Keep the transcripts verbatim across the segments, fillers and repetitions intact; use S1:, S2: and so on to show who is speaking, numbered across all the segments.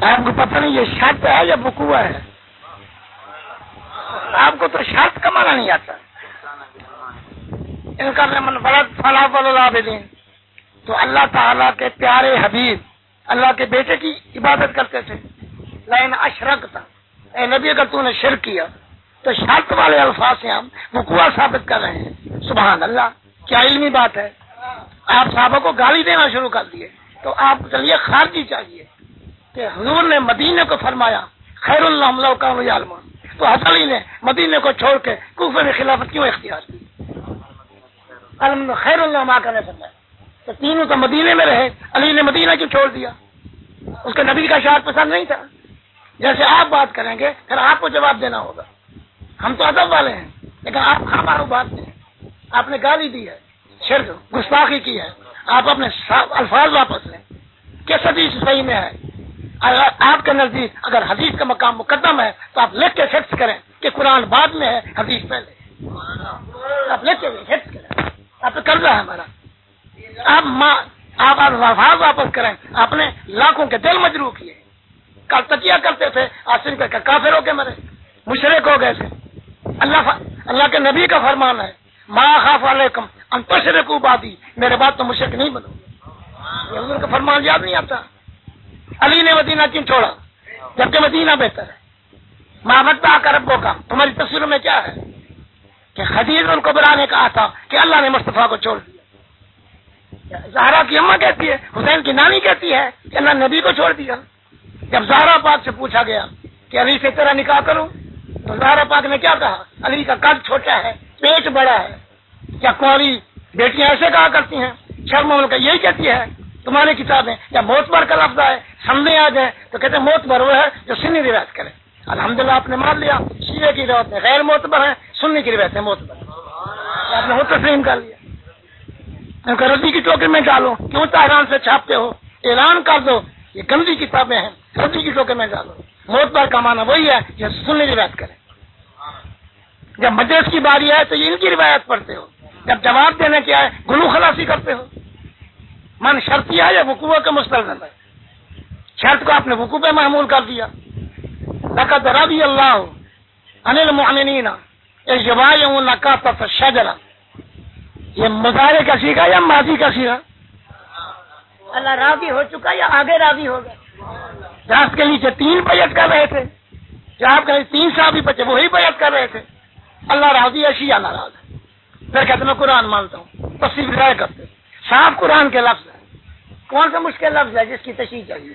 S1: آپ کو پتہ نہیں یہ شرط ہے یا وقوع ہے؟ آپ کو تو شرط کا معنی نہیں آتا. ان کا من ولد فلا وللعابدین. تو اللہ تعالیٰ کے پیارے حبیب اللہ کے بیٹے کی عبادت کرتے تھے. لئن اشرکت، اے نبی اگر تو نے شرک کیا تو شرط والے الفاظ سے ہم وقوع ثابت کر رہے ہیں. سبحان اللہ، کیا علمی بات ہے. آپ صحابہ کو گالی دینا شروع کر دیے تو آپ چلیے خارجی چاہیے کہ حضور نے مدینے کو فرمایا خیر اللہم لو کانوا یعلمون، تو حضرت علی نے مدینے کو چھوڑ کے کوفے میں خلافت کیوں اختیار کی؟ خیر اللہ ما کا نے فرمایا. تو تینوں تو مدینے میں رہے، علی نے مدینہ کیوں چھوڑ دیا؟ اس کے نبی کا شعار پسند نہیں تھا. جیسے آپ بات کریں گے پھر آپ کو جواب دینا ہوگا. ہم تو ادب والے ہیں لیکن آپ ہمارا بات نہیں. آپ نے گالی دی ہے، شرک گستاخی کی ہے، آپ اپنے الفاظ واپس لیں. کس حدیث صحیح میں ہے؟ اگر آپ کے نزدیک اگر حدیث کا مقام مقدم ہے تو آپ لکھ کے فکس کریں کہ قرآن بعد میں ہے حدیث پہلے. آپ لکھ کے فکس کریں، آپ پہ قرضہ ہے ہمارا. آپ ماں آپ الفاظ واپس کریں. آپ نے لاکھوں کے دل مجروح کیے. کل تکیہ کرتے تھے آسن کر کے کافر ہو کے مرے، مشرک ہو گئے تھے. اللہ ف... اللہ کے نبی کا فرمان ہے ما خاف علیکم ان تشرکوا بعدی، میرے بعد تو مشرک نہیں بنو. یہ حضور کا فرمان یاد نہیں آتا؟ علی نے مدینہ کیوں چھوڑا جبکہ مدینہ بہتر ہے؟ ما متا کا ربوں کا تمہاری تصویر میں کیا ہے کہ خدیجہ ان کو بلانے کہا تھا کہ اللہ نے مصطفیٰ کو چھوڑ دیا. زہرا کی اماں کہتی ہے، حسین کی نانی کہتی ہے کہ اللہ نبی کو چھوڑ دیا. جب زہرا پاک سے پوچھا گیا کہ علی سے تیرا نکاح کروں تو زہرا پاک نے کیا کہا؟ علی کا قد چھوٹا ہے، پیٹ بڑا ہے. کیا کوری بیٹیاں ایسے کہا کرتی ہیں؟ شرم کا یہی کہتی ہے. تمہاری کتابیں یا موتبر کا لفظ ہے سامنے آ جائے تو کہتے ہیں موتبر وہ ہے جو سنی روایت کرے. الحمدللہ آپ نے مان لیا شیعہ کی روایت میں غیر موتبر ہے، سنی کی روایت ہے موتبر. آپ نے وہ تسلیم کر لیا. ان کو رضی کی ٹوکری میں ڈالو، کیوں طاہران سے چھاپتے ہو؟ اعلان کر دو یہ گندی کتابیں ہیں، رضی کی ٹوکری میں ڈالو. موتبر کا معنی وہی ہے جو سنی روایت کرے. جب مجلس کی باری ہے تو یہ ان کی روایت پڑھتے ہو، جب جواب دینے کی آئے گلو خلاصی کرتے ہو. من شرطیہ ہے یا وقوع کے مستلزم ہے؟ شرط کو آپ نے وقوع پہ محمول کر دیا. لقد رضی اللہ عن المؤمنین اذ یبایعونک تحت الشجرہ. یہ مضارع کا سیغہ یا ماضی کا سیغہ؟ اللہ راضی ہو چکا یا آگے راضی ہوگا؟ درخت کے نیچے تین بیعت کر رہے تھے، جو آپ کے تین صحابی بچے وہی بیعت کر رہے تھے. اللہ راضی ہے، شیعہ ناراض ہے. پھر کہتے میں قرآن مانتا ہوں، تصدیق رائے کرتے. صاف قرآن کے لفظ ہے. کون سا مشکل لفظ ہے جس کی تشریح چاہیے؟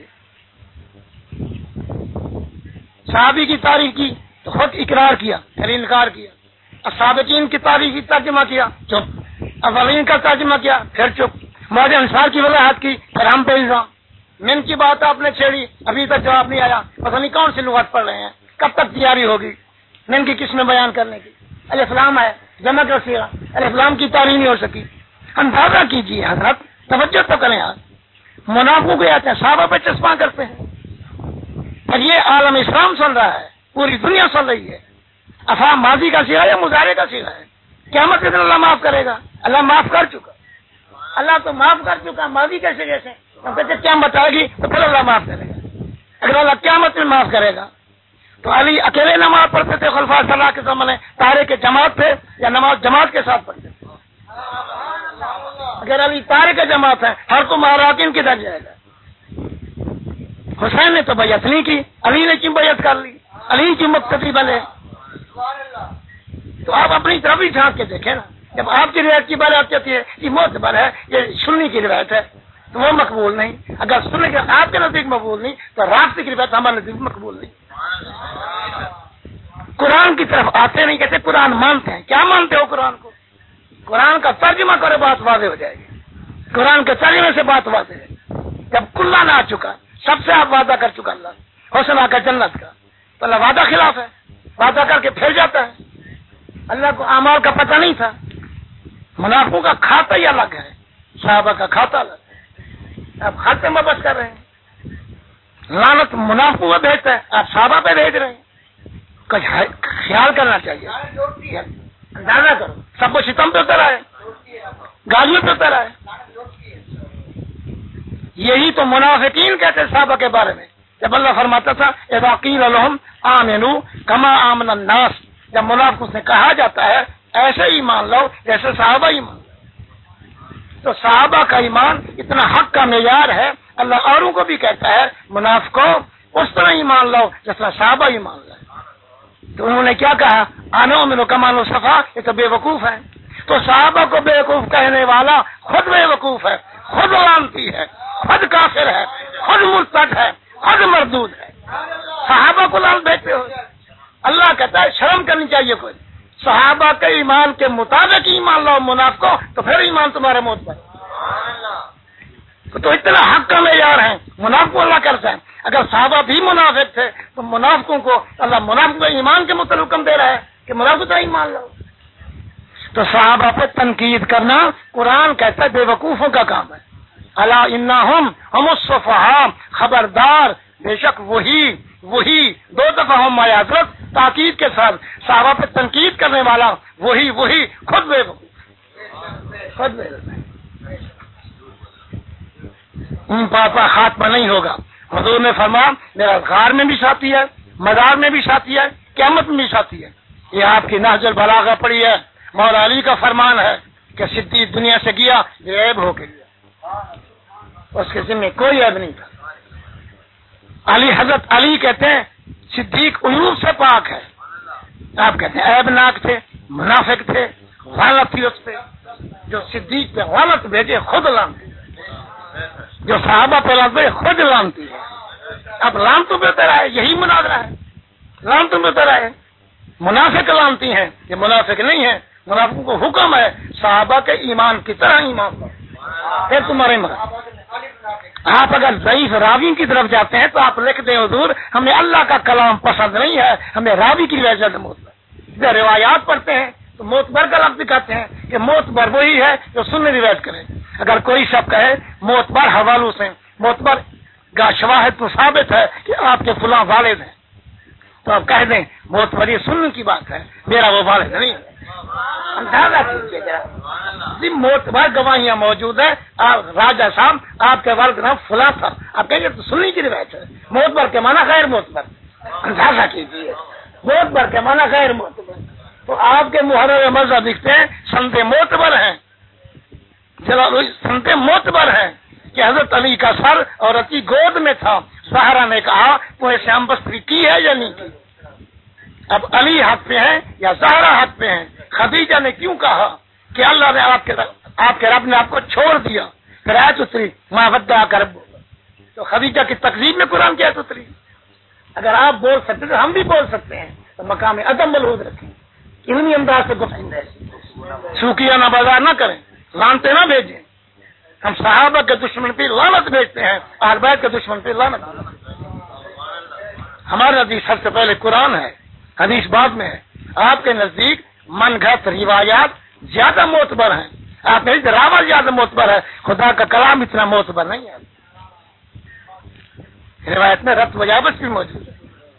S1: صحابی کی تاریخ کی تو خود اقرار کیا پھر انکار کیا. السابقین کی تاریخ کی ترجمہ کیا چپ. اولین کا ترجمہ کیا پھر چپ. موج انصار کی وضاحت کی پھر ہم پہ الزام. من کی بات آپ نے چھیڑی، ابھی تک جواب نہیں آیا. پتہ نہیں کون سی لغت پڑھ رہے ہیں، کب تک تیاری ہوگی من کی قسم بیان کرنے کی؟ الف لام ہے جمع کا صیغہ، الف لام کی تاریخ نہیں ہو سکی. اندازہ کیجیے حضرت، توجہ تو کریں. آپ منافقوں کو آتے ہیں صحابہ پہ چسپاں کرتے ہیں. اور یہ عالم اسلام سن رہا ہے، پوری دنیا سن رہی ہے. افہام ماضی کا صیغہ یا مضارع کا صیغہ ہے؟ قیامت کے دن اللہ معاف کرے گا. اللہ معاف کر چکا، اللہ تو معاف کر چکا. ماضی کے صیغے سے کہتے قیامت آئے گی تو پھر اللہ معاف کرے گا. اگر اللہ قیامت میں معاف کرے گا تو علی اکیلے نماز پڑھتے تھے خلفاء صلاح کے زمانے، تارے کے جماعت تھے یا نماز جماعت کے ساتھ پڑھتے تھے؟ اگر علی تارے کے جماعت ہے ہر کو مہاراکین کدھر جائے گا؟ حسین نے تو بیعت نہیں کی، علی نے کیوں بیعت کر لی؟ علی کی مقتدی بنے. تو آپ اپنی طرف ہی جھانک کے دیکھیں نا. جب آپ کی روایت کی بات آتی ہے یہ معتبر ہے، یہ سنی کی روایت ہے تو وہ مقبول نہیں. اگر سننے کے آپ کے نزدیک مقبول نہیں تو رابطے کی روایت ہمارے نزدیک مقبول نہیں. قرآن کی طرف آتے نہیں، کہتے قرآن مانتے ہیں. کیا مانتے ہو قرآن کو؟ قرآن کا ترجمہ کرے بات واضح ہو جائے گی. قرآن کے ترجمے سے بات واضح ہے. جب کلا نہ آ چکا، سب سے آپ وعدہ کر چکا اللہ حسنہ کا جنت کا، تو اللہ وعدہ خلاف ہے، وعدہ کر کے پھر جاتا ہے. اللہ کو اعمال کا پتہ نہیں تھا. منافقوں کا کھاتا ہی الگ ہے، صحابہ کا کھاتا الگ ہے. آپ کھاتے میں بس کر رہے ہیں. لعنت منافقوں پہ بھیجتا ہے، آپ صحابہ پہ بھیج رہے ہیں. کچھ خیال کرنا چاہیے. اندازہ کرو، سب کو ستم پہ اتر آئے، گالیوں پہ اتر آئے. یہی تو منافقین کہتے ہیں صحابہ کے بارے میں جب اللہ فرماتا تھا اذا قیل لهم آمنوا کما آمن الناس، جب منافقوں سے کہا جاتا ہے ایسے ہی مان لو جیسے صحابہ ایمان لو، تو صحابہ کا ایمان اتنا حق کا معیار ہے، اللہ اوروں کو بھی کہتا ہے منافقوں اس طرح ایمان لو جس طرح صحابہ ایمان لو۔ تو انہوں نے کیا کہا؟ آنو منو کمانو صفا، یہ تو بے وقوف ہے۔ تو صحابہ کو بے وقوف کہنے والا خود بے وقوف ہے، خود لعنتی ہے، خود کافر ہے، خود مرتد ہے، خود مردود ہے۔ صحابہ کو لعن دیتے ہو؟ اللہ کہتا ہے شرم کرنی چاہیے کوئی، صحابہ کے ایمان کے مطابق ایمان لاؤ منافقوں، تو پھر ایمان تمہارے موت پر۔ تو اتنا حق کا معیار ہے، منافق اللہ کرتا ہے۔ اگر صحابہ بھی منافق تھے تو منافقوں کو اللہ منافق ایمان کے متعلق حکم دے رہا ہے کہ منافق ایمان لاؤ۔ تو صحابہ پہ تنقید کرنا قرآن کہتا ہے بے وقوفوں کا کام ہے۔ الا انہم ہم الصفہاء، خبردار بے شک وہی وہی دو دفعہ ہم حضرت تاکید کے ساتھ صحابہ پہ تنقید کرنے والا وہی وہی خود بے وقوف، خود بے وقوف۔ ان پاپا خاتمہ نہیں ہوگا۔ حضور نے فرمایا میرا غار میں بھی ساتھی ہے، مزار میں بھی ساتھی ہے، قیامت میں بھی ساتھی ہے۔ یہ آپ کی نہج البلاغہ پڑھی ہے، مولا علی کا فرمان ہے کہ صدیق دنیا سے گیا یہ عیب ہو کے گیا، اس کے ذمہ کوئی عیب نہیں تھا۔ علی حضرت علی کہتے ہیں صدیق عیوب سے پاک ہے، آپ کہتے ہیں عیب ناک تھے، منافق تھے، غلط تھی اس پہ، جو صدیق پہ غلط بھیجے خود لانتے، جو صحابہ پہ لانتے خود لانتی ہے۔ اب لانتوں پہ اتر آئے، یہی مناظرہ ہے، لانتوں پہ اتر آئے۔ منافق لانتی ہیں، یہ منافق نہیں ہے، منافقوں کو حکم ہے صحابہ کے ایمان کی طرح ایمان پر، پھر تمہارے مگر آپ اگر ضعیف راوی کی طرف جاتے ہیں تو آپ لکھ دیں حضور ہمیں اللہ کا کلام پسند نہیں ہے، ہمیں راوی کی وجہ سے موت پر۔ جب روایات پڑھتے ہیں تو موت بر کا لفظ دکھاتے ہیں کہ موت بر وہی ہے جو سننے روایت کرے۔ اگر کوئی شخص کہے موت بر حوالوں سے، موت بر کا شواہد تو ثابت ہے کہ آپ کے فلاں والد ہیں، تو آپ کہہ دیں موت بر یہ سننے کی بات ہے، میرا وہ والد نہیں ہے۔ اندازہ کیجیے گا، موت بھر گواہیاں موجود ہیں، آپ راجہ صاحب آپ کے والد نام فلاں تھا، آپ کہیں گے تو سننے کی روایت ہے، موت بھر کے معنی غیر موت بھر۔ اندازہ کیجیے موت بھر کے معنی غیر موت بھر۔ تو آپ کے محرر مذہب لکھتے ہیں سنتے معتبر ہیں، چلو سنتے معتبر ہیں کہ حضرت علی کا سر عورت کی گود میں تھا، زہرا نے کہا تو ایسے ہم بستری کی ہے یا نہیں کی؟ اب علی حق پہ ہیں یا زہرا حق پہ ہیں؟ خدیجہ نے کیوں کہا کہ اللہ نے آپ کے آپ کے رب نے آپ کو چھوڑ دیا، پھر آیت اتری ما ودع کا رب، تو خدیجہ کی تقریب میں قرآن کی آیت اتری۔ اگر آپ بول سکتے تو ہم بھی بول سکتے ہیں، تو مقام ادب ملحوظ رکھیں، علمی انداز سے گفتگو، سوکھیا نہ بازار نہ کریں، لانتے نہ بھیجیں۔ ہم صحابہ کے دشمن پہ لعنت بھیجتے ہیں، اہل بیت کے دشمن پہ لعنت۔ ہمارے نزدیک سب سے پہلے قرآن ہے، حدیث بعد میں ہے۔ آپ کے نزدیک من گھڑت روایات زیادہ معتبر ہیں، آپ نہیں راوا زیادہ معتبر ہے، خدا کا کلام اتنا معتبر نہیں ہے۔ روایت میں رت وجابت بھی موجود ہے۔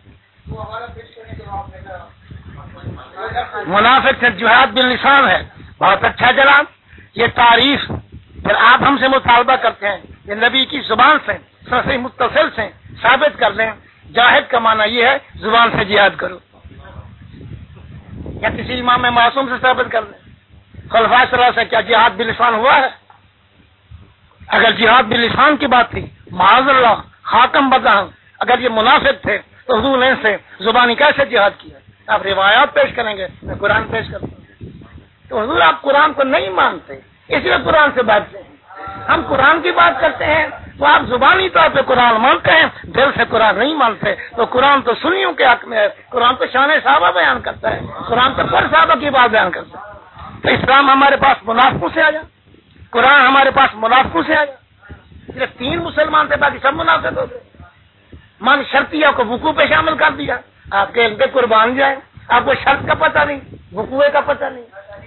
S1: منافق سے جہاد باللسان ہے، بہت اچھا جناب، یہ تعریف پھر آپ ہم سے مطالبہ کرتے ہیں یہ نبی کی زبان سے صحیح متصل سے ثابت کر لیں۔ جاہد کا معنی یہ ہے زبان سے جہاد کرو، یا کسی امام معصوم سے ثابت کر لیں۔ خلفائے صلی اللہ سے کیا جہاد باللسان ہوا ہے؟ اگر جہاد باللسان کی بات تھی معاذ اللہ حاکم بدہن، اگر یہ منافق تھے تو حضور نے سے زبانی کیسے جہاد کیا؟ آپ روایات پیش کریں گے، میں قرآن پیش کرتا ہوں۔ تو حضور آپ قرآن کو نہیں مانتے، اس لیے قرآن سے باتیں ہیں۔ ہم قرآن کی بات کرتے ہیں تو آپ زبانی طور پہ قرآن مانتے ہیں، دل سے قرآن نہیں مانتے۔ تو قرآن تو سنیوں کے حق میں ہے، قرآن تو شان صحابہ بیان کرتا ہے، قرآن تو پر صحابہ کی بات بیان کرتا ہے۔ تو اسلام ہمارے پاس منافقوں سے آیا، قرآن ہمارے پاس منافقوں سے آیا۔ صرف تین مسلمان تھے، باقی سب منافق ہو گئے۔ من شرطیہ کو وقوع پہ شامل کر دیا، آپ کے ان کے قربان جائیں، آپ کو شرط کا پتہ نہیں، وقوع کا پتہ نہیں۔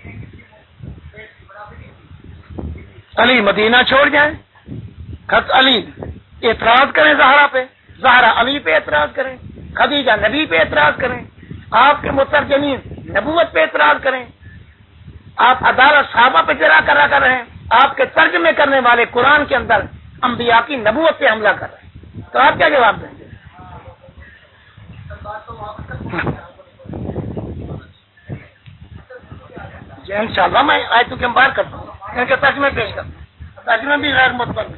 S1: علی مدینہ چھوڑ جائیں، خط علی اعتراض کریں زہرا پہ، زہرا علی پہ اعتراض کریں، خدیجہ نبی پہ اعتراض کریں، آپ کے مترجمین نبوت پہ اعتراض کریں، آپ عدالت صحابہ پہ چرا کرا کر رہے ہیں، آپ کے ترجمے کرنے والے قرآن کے اندر انبیاء کی نبوت پہ حملہ کر رہے ہیں، تو آپ کیا جواب دیں گے؟ इंशाअल्लाह मैं आयतों के बाहर करता हूँ, इनके तर्जुमे पेश करता हूँ, तर्जुमे भी गैर मुतबर।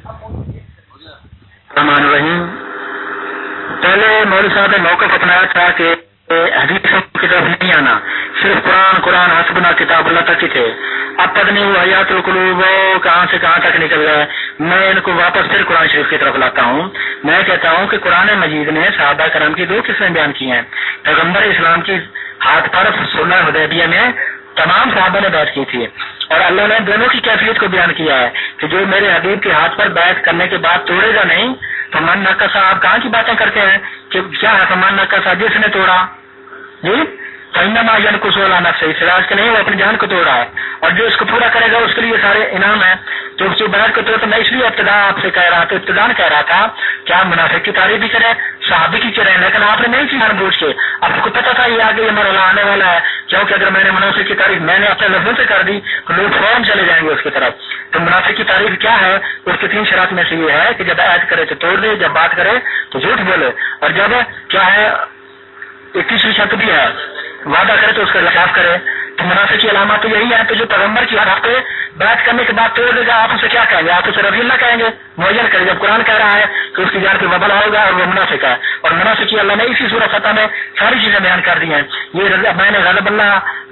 S2: पहले मौलवी साहब ने मौक़िफ़ अपनाया था कि हदीसों की तरफ नहीं आना, सिर्फ कुरान कुरान हस्बना किताबुल्लाह तक ही थे। अब पता नहीं वो हयातुल कुलूब कहाँ से कहाँ तक निकल गए। मैं इनको वापस फिर कुरान शरीफ की तरफ लाता हूँ। मैं कहता हूँ कि कुरान मजीद ने सहाबा करम की दो किस्में बयान की हैं। पैगम्बर इस्लाम की हाथ पर सुलह हुदैबिया में तमाम सहाबा ने बैत की थी, और अल्लाह ने दोनों की कैफियत को बयान किया है कि जो मेरे हबीब के हाथ पर बैत करने के बाद तोड़ेगा नहीं तो मन नक्सा। आप कहाँ की बातें करते हैं कि क्या है फमान नक्सा, जिसने तोड़ा जी फैनमा जन को सोला नफ्स सिराज के नहीं, वो अपनी जान को तोड़ा है, और जो इसको पूरा करेगा उसके लिए सारे इनाम है। तो जो बैत को तोड़, तो मैं इसलिए इब्तिदा आपसे कह रहा था, इब्तिदान कह रहा था क्या मुनाफिक की तारीफ भी करें, सहाबी की करें, लेकिन आपने नहीं की जानबूझ के। आपको पता था ये आगे ये मरहला आने वाला है, क्योंकि अगर मैंने मुनाफिक की तारीफ मैंने अपने लफ्जों से कर दी तो लोग फौरन चले जाएंगे उसकी तरफ। तो मुनाफिक की तारीफ क्या है, उसकी तीन शरात में से ये है कि जब ऐद करे तो तोड़ दे, जब बात करे तो झूठ बोले, और जब क्या है इक्कीसवीं शर्त भी है वादा करे तो उसका खिलाफ करे। तो मुनाफिक की अलामत तो यही है। तो जो पैगम्बर की हाथ पे बात करने के बाद तोड़ देगा, आप उसे क्या कहेंगे? आप उसे रज़ी अल्लाह कहेंगे, मुअय्यन करें। जब कुरान कह रहा है कि उसकी जान पे वबल होगा और वो मुनाफिक है, और मुनाफिक की अल्लाह ने इसी सूरह फतह में सारी चीजें बयान कर दी हैं। ये मैंने गज़बल्लाह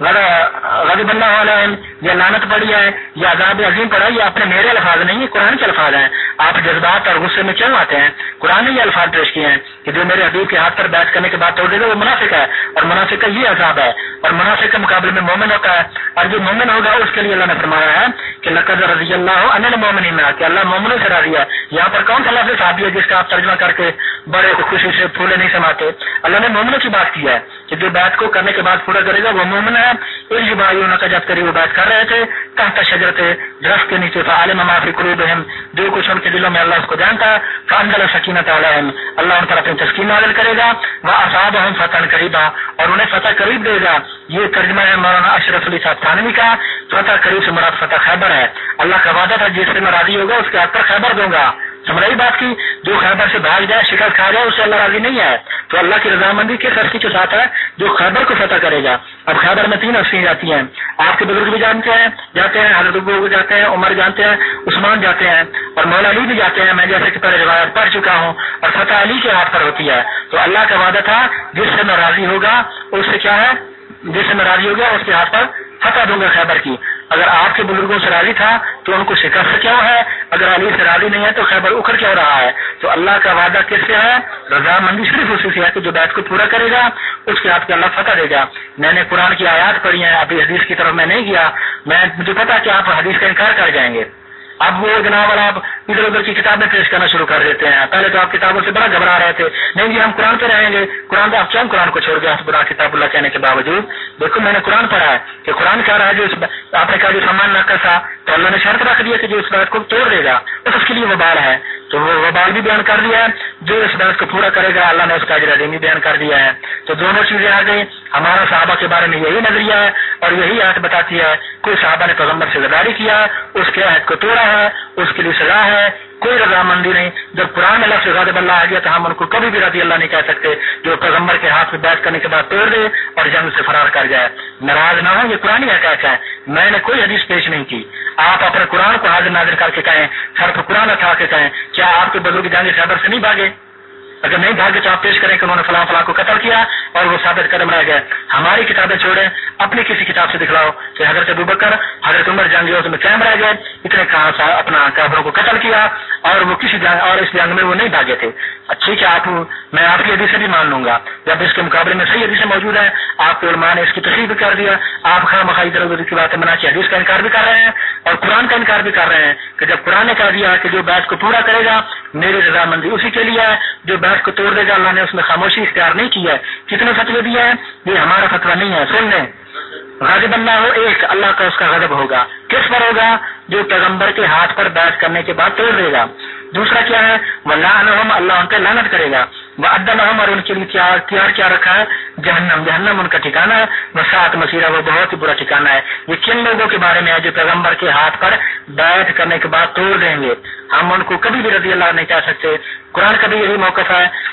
S2: गज़बल्लाह अलैहिम, ये लानत पड़ी है, ये अज़ाब अज़ीम पड़ा है, ये अपने मेरे अल्फाज नहीं है, कुरान के अल्फाज हैं। आप जज्बात और गुस्से में क्यों आते हैं? कुरान ने ये अल्फाज पेश किए हैं कि जो मेरे हबीब के हाथ पर बैत करने के बाद तोड़ देगा वो मुनाफिक है, और मुनाफिक का ये अज़ाब है। और मुनाफिक के मुकाबले में मोमिन होता है, और जो मोमिन होगा उसके लिए अल्लाह ने फरमाया है कि लक़द रज़ियल्लाहु अनिल मोमिनीन, कि अल्लाह मोमिनों से राज़ी है। यहाँ पर कौन सा लफ्ज़ सहाबी है जिसका आप तर्जुमा करके बड़े खुशी से फूले नहीं समाते? अल्लाह ने मोमिनों की बात की है कि जो बात को करने के बाद पूरा करेगा वो मोमिन है। इस भाइयों का जब करीब वो बात कर रहे थे तहत शजरते, दरख्त के नीचे, फ़अलिम मा फ़ी क़ुलूबिहिम, जो कुछ उनके दिलों में अल्लाह उसको जानता है। फ़अंज़ल सकीनत अलैहिम, अल्लाह उन पर अपनी तस्कीन नाज़िल करेगा। व असाबहुम फ़तहन क़रीबा, और उन्हें फतह करीब देगा। ये तर्जुमा है मौलाना अशरफ अली साहब थानवी का। फतह करीब से मुराद फतह खैबर है। अल्लाह का वादा था जिससे मैं राजी होगा उसके हाथ पर खैबर दूंगा। समझ रही बात की? जो खैबर से भाग जाए, शिकस्त खा जाए, उससे अल्लाह राजी नहीं है। तो अल्लाह की रजामंदी किस हस्ती के साथ है? जो खैबर को फतह करेगा। अब खैबर में तीन हस्तियां जाती हैं, आपके बुजुर्ग भी जानते हैं जाते हैं हज़रत अबू बकर जाते हैं, उमर जानते हैं, उस्मान जाते हैं, और मौला अली भी जाते हैं। मैं जैसे कि पहले रिवायत पढ़ चुका हूँ, और फतह अली के हाथ पर होती है। तो अल्लाह का वादा था जिससे मैं राजी होगा उससे क्या है, जिससे मैं राजी होगा उसके हाथ पर फतह दूंगा खैबर की। अगर आपके बुजुर्गों से राजी था तो उनको शिकस्त क्यों है? अगर अली से राजी नहीं है तो खैबर उखड़ क्यों रहा है? तो अल्लाह का वादा किससे है? रजामंदी सिर्फ उसी से है कि जो बात को पूरा करेगा उसके हाथ पे अल्लाह फतह देगा। मैंने कुरान की आयत पढ़ी है, अभी हदीस की तरफ मैं नहीं गया। मैं मुझे पता कि आप हदीस का इनकार कर जाएंगे। अब वो जनाब वाला आप इधर उधर की किताबें पेश करना शुरू कर देते हैं। पहले तो आप किताबों से बड़ा घबरा रहे थे, नहीं जी हम कुरान पे रहेंगे। कुरान पे आप क्यों कुरान को छोड़ गया बुरा किताबुल्लाह कहने के बावजूद? देखो मैंने कुरान पढ़ा है कि कुरान कह रहा है जो इस आपने कहा जो सम्मान न कसा, तो अल्लाह ने शर्त रख दिया कि जो इस बात को तोड़ देगा तो उसके लिए वबाल है। तो वो वबाल भी बयान कर दिया है, जो इस बात को पूरा करेगा अल्लाह ने उसका अजर अज़ीम भी बयान कर दिया है। तो दोनों चीजें आ गई। हमारा सहाबा के बारे में यही नजरिया है, और यही आयत बताती है कोई सहाबा ने पैगम्बर से गद्दारी किया, उसके आयत को तोड़ा है, उसके लिए सजा है, कोई रजामंदी नहीं। जब कुरान में लफ्ज़ ग़ज़बल्लाह आ गया तो हम उनको कभी भी रज़ी अल्लाह नहीं कह सकते जो पैगम्बर के हाथ में बैत करने के बाद तोड़ दे और जंग से फरार कर जाए। नाराज ना हो, ये कुरानी हक़ीक़त है। मैंने कोई हदीस पेश नहीं की। आप अपने कुरान को हाजिर नाजिर करके कहें, सिर्फ कुरान उठा के कहें, क्या आपके बुजुर्ग जंग खैबर से नहीं भागे? अगर नहीं भागे तो आप पेश करें कि उन्होंने फलां फलां को कत्ल किया और वो साबित कदम रह गए। हमारी किताबें छोड़ें, अपनी किसी किताब से दिखलाओ कि हजरत अबू बकर हजरत उमर जंग में कायम रह गए, इतने कहाँ सा अपना काफिरों को कत्ल किया और वो किसी जंग और इस जंग में वो नहीं भागे थे। ठीक है, आप मैं आपकी हदीसें भी मान लूंगा जब इसके मुकाबले में सही हदीसें मौजूद है। आपके उलमा ने इसकी तस्दीक भी कर दिया। आप खामखा इधर उधर की बातें बना के हदीस का इनकार भी कर रहे हैं और कुरान का इनकार भी कर रहे हैं कि जब कुरान ने कह दिया कि जो बात को पूरा करेगा मेरी रजामंदी उसी के लिए है, जो बात को तोड़ देगा अल्लाह ने उसमें खामोशी इख्तियार नहीं की है। कितने फतवे दिए हैं? ये हमारा फतवा नहीं है। सुन लें, गाज़िब अल्लाह हो एक, अल्लाह का उसका गजब होगा। किस पर होगा? जो पैगम्बर के हाथ पर बैत करने के बाद तोड़ देगा। दूसरा क्या है? वल्लानहुम, अल्लाह उन पर लानत करेगा। वअद्दलहुम, और उनके लिए क्या तैयार क्या रखा है? जहन्नम, जहन्नम उनका ठिकाना है। वसाअत मसीरा, वो बहुत ही बुरा ठिकाना है। ये किन लोगों के बारे में है जो पैगम्बर के हाथ पर बैत करने के बाद तोड़ देंगे? हम उनको कभी भी रज़ी अल्लाह नहीं कह सकते। कुरान का भी यही मौक़िफ़ है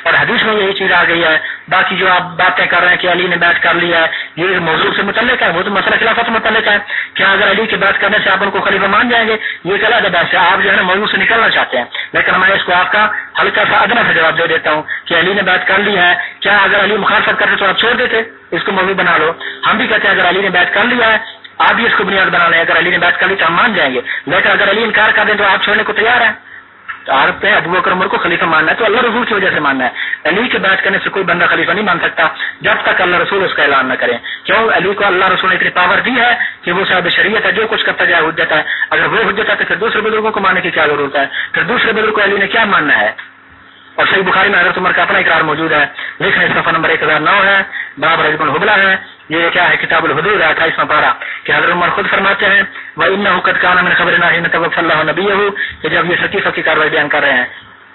S2: اور حدیث میں یہی چیز آ گئی ہے. باقی جو آپ باتیں کر رہے ہیں کہ علی نے بیعت کر لیا ہے یہ موضوع سے متعلق ہے, وہ تو مسئلہ خلافت سے متعلق ہے. کیا اگر علی کی بیعت کرنے سے آپ ان کو خلیفہ مان جائیں گے؟ یہ ایک الگ بحث ہے. آپ جو ہے نا موضوع سے نکلنا چاہتے ہیں, لیکن میں اس کو آپ کا ہلکا سا ادنا سے جواب دے دیتا ہوں کہ علی نے بیعت کر لی ہے. کیا اگر علی مخالفت کرتے تو آپ چھوڑ دیتے؟ اس کو موضوع بنا لو. ہم بھی کہتے ہیں اگر علی نے بیعت کر لیا ہے آپ بھی اس کو بنیاد بنا لیں. اگر علی نے بیعت کر لی تو ہم مان جائیں گے, لیکن اگر علی انکار کر دیں تو آپ چھوڑنے کو تیار ہیں. تو آپ پہ ابو بکر عمر کو خلیفہ ماننا ہے تو اللہ رسول کی وجہ سے ماننا ہے. علی کے بیعت کرنے سے کوئی بندہ خلیفہ نہیں مان سکتا جب تک اللہ رسول اس کا اعلان نہ کریں. کیوں؟ علی کو اللہ رسول نے اتنی پاور دی ہے کہ وہ صاحب شریعت ہے, جو کچھ کرتا جائے حجت ہے. اگر وہ حجت ہے تو پھر دوسرے بزرگوں کو ماننے کی کیا ضرورت ہے؟ پھر دوسرے بزرگ کو علی نے کیا ماننا ہے؟ اور صحیح بخاری میں حضرت عمر کا اپنا اقرار موجود ہے. لکھنے صفحہ نمبر ایک ہزار نو ہے, باب رجب الحبلہ ہے. یہ کیا ہے؟ کتاب الحدود ہے, اٹھائیسواں پارہ, کہ حضرت عمر خود فرماتے ہیں وَإِنَّهُ قَدْ كَانَ مِنْ خَبْرِنَا حِينَ تَوَفَّى اللَّهُ نَبِيَّهُ, کہ جب یہ سقیفہ کی کاروائی بیان کر رہے ہیں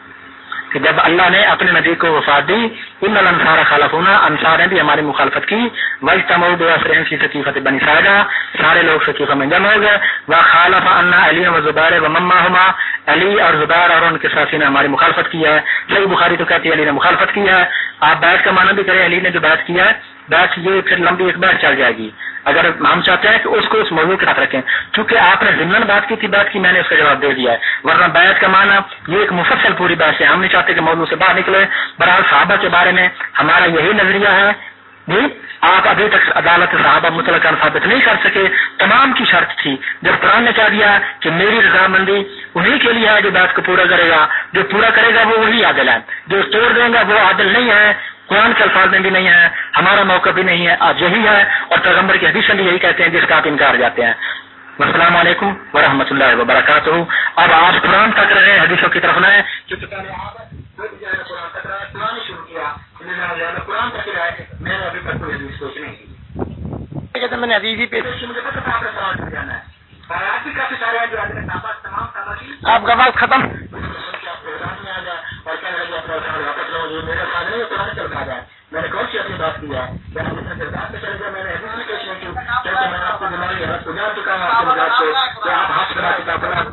S2: کہ جب اللہ نے اپنے نبی کو وفات دی, ان الانصار خالفونا, انصار نے بھی ہماری مخالفت کی. واجتمعوا بأسرهم في سقيفة بني ساعدہ, سارے لوگ سقیفہ میں جمع ہو گئے. وخالف عنا علی وزبیر ومن معهما, علی اور زبیر اور ان کے ساتھی نے ہماری مخالفت کی ہے. صحیح بخاری تو کہتی ہے علی نے مخالفت کی ہے. آپ بیعت کا معنی بھی کریں, علی نے جو بیعت کیا ہے بیعت یہ پھر لمبی ایک بیعت چل جائے گی. اگر ہم چاہتے ہیں کہ اس کو اس موضوع کے ساتھ رکھیں, چونکہ آپ نے ضمن بات کی تھی, بات کی میں نے اس کا جواب دے دیا ہے. ورنہ بیعت کا معنی یہ ایک مفصل پوری بات ہے, ہم نہیں چاہتے کہ موضوع سے باہر نکلے. بہرحال صحابہ کے بارے میں ہمارا یہی نظریہ ہے. جی آپ ابھی تک عدالت صحابہ مطلقاً ثابت نہیں کر سکے. تمام کی شرط تھی جب قرآن نے کہہ دیا کہ میری رضامندی انہی کے لیے ہے جو بات کو پورا کرے گا, جو پورا کرے گا وہ وہی عادل ہے, جو توڑ دے گا وہ عادل نہیں ہے. قرآن کے الفاظ میں بھی نہیں ہے, ہمارا موقع بھی نہیں ہے, آج یہی ہے. اور پیغمبر کی حدیث بھی یہی کہتے ہیں جس کا آپ انکار جاتے ہیں. السلام علیکم ورحمۃ اللہ وبرکاتہ. اب آپ قرآن تک رہے, حدیثوں کی طرف نہ ہے, کیونکہ قرآن تک رہا, قرآن شروع کیا, قرآن تک رہا ہے. میں نے ابھی تک کوئی حدیث سوچ نہیں کی,
S1: میں نے حدیث ہی پیش
S2: مجھے پتا تھا آپ نے سوال کر جانا ہے. آیات بھی کافی سارے ہیں جو آج تمام تمام
S1: آپ کا بات ختم.
S2: اور کیا واپس لو, یہ میرا ساتھ نہیں قرآن چلتا جائے. میں نے کون سی اپنی بات کی ہے, میں نے چل گیا, میں نے حدیث بھی پیش نہیں کی, کیونکہ میں آپ کو بیماری حالت کو جان چکا ہوں آپ کے مزاج سے. کیا آپ ہاتھ بنا کتاب بنا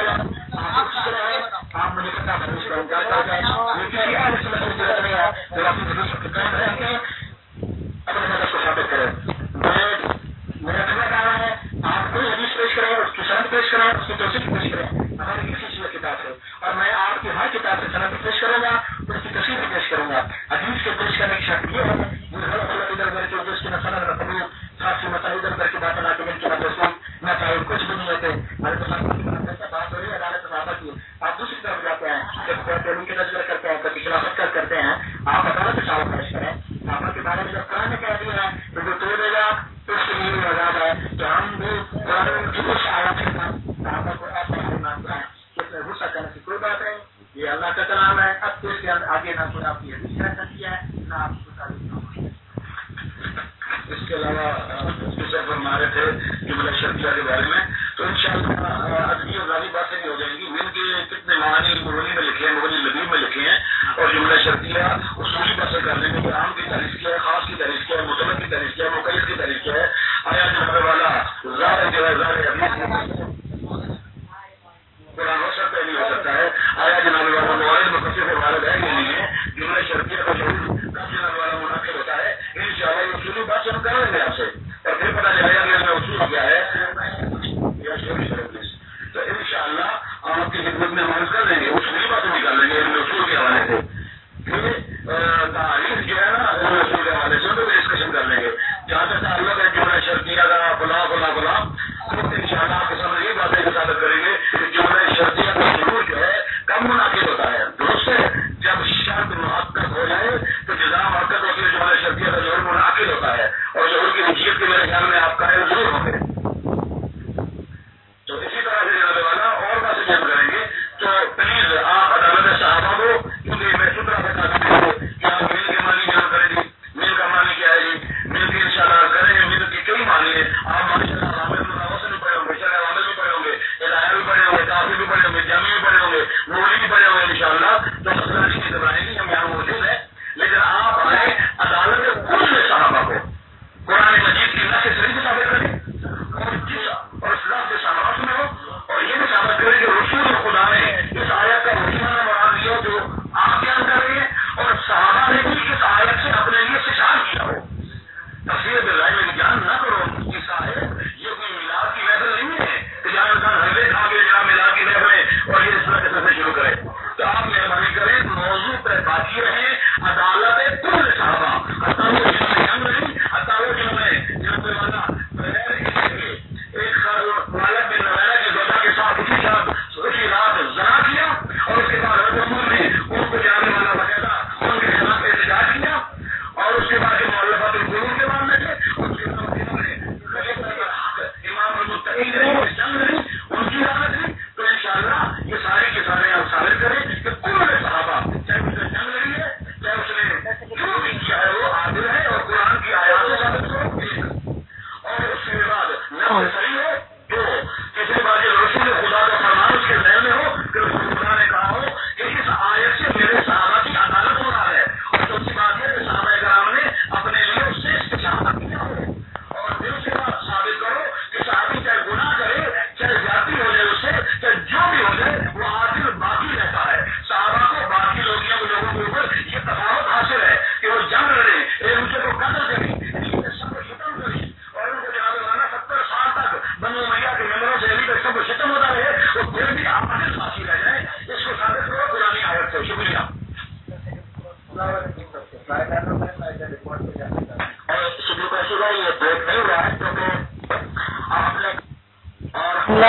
S2: آپ مجھے پتا حدیث کا انکار کر جائیں, یہ کسی اور سمجھ کی ضرورت نہیں ہے. جب آپ حدیث کو قائم رہیں گے اپنے مدد کو ثابت کریں. میرا کہنا کہہ رہا ہے آپ کوئی حدیث پیش کریں, اس کی سند پیش کریں, اس کی توصیف پیش کریں ہماری کسی چیز کتاب سے, اور میں آپ کی ہر کتاب سے سند پیش کروں گا, اس کی تصویر پیش کروں گا. حدیث کے پیش کرنے کی شرط یہ ہے ادھر کر کے اس کی نہ سند نہ قبول, خاص مسئلہ ادھر کر کے باتیں نہ کریں, نہ رسول نہ چاہے کچھ بھی نہیں ہوتے. بات ہو رہی ہے عدالت صحابہ کی, آپ دوسری طرف جاتے ہیں, جب تعلیم کی نظر کرتے ہیں, کبھی خلافت کر کرتے ہیں, آپ عدالت صحابہ پیش کریں. صحابہ کے بارے میں جب قرآن نے کہہ دیا ہے تو جو توڑے گا تو اس کے لیے بھی عذاب ہے. تو ہم بھی قرآن کی اس آیات کے ساتھ صحابہ کو ایسا نہیں مانتے ہیں کہ اس میں غصہ کرنے کی کوئی بات نہیں. یہ اللہ کا کلام ہے. اب تو اس کے آگے نہ کوئی آپ کی حدیث رہ سکتی ہے نہ آپ کو تعلیم نہ. اس کے علاوہ فرما رہے تھے جملہ شرطیہ کے بارے میں, تو ان شاء اللہ ادبی اور ذاتی باتیں بھی ہو جائیں گی. ان کے کتنے معنی مغنی میں لکھے ہیں, مغنی لبیب میں لکھے ہیں, اور جملہ شرطیہ اصولی باتیں کر لیں گے. عام کی تعریف کیا ہے, خاص کی تعریف کیا ہے, مطلق کی تعریف کیا ہے, مقید کی تعریف کیا ہے. آیا جناب والا ظاہر جو ہے ظاہر حدیث قرآن ہو سکتا ہے نہیں ہو سکتا ہے. آیا جناب والا موارد مقصد سے وارد ہے کہ نہیں ہے. جملہ شرطیہ کا شروع کب جناب والا منعقد ہوتا ہے. ان شاء اللہ یہ اصولی بات شروع کر لیں گے آپ سے, اور پھر پتا چلے گا کہ اس میں اصول کیا ہے. تو ان شاء اللہ آپ کی خدمت میں ہم کر لیں گے, اصولی باتیں بھی کر لیں گے اصول کے حوالے سے. تعریف جو ہے نا اصول کے حوالے سے تو ڈسکشن کر لیں گے. جہاں تک تعلق ہے جملہ شرطیہ کا فلاں فلاں فلاں, تو ان شاء اللہ آپ کے سامنے یہ باتیں ثابت کریں گے کہ جملہ شرطیہ کا ضرور جو ہے کم منعقد ہوتا ہے. درست ہے, جب شرط محقق ہو جائے تو جزا محقق ہوتی ہے. جملہ شرطیہ کا ضرور منعقد ہوتا ہے, اور ضرور کی نجیت کے میرے خیال میں آپ کا ضرور ہوں گے. تو اسی طرح سے جناب والا اور باتیں جب کریں گے تو پلیز آپ عدالت صحابہ کو, کیونکہ میں سترہ بتا دوں کہ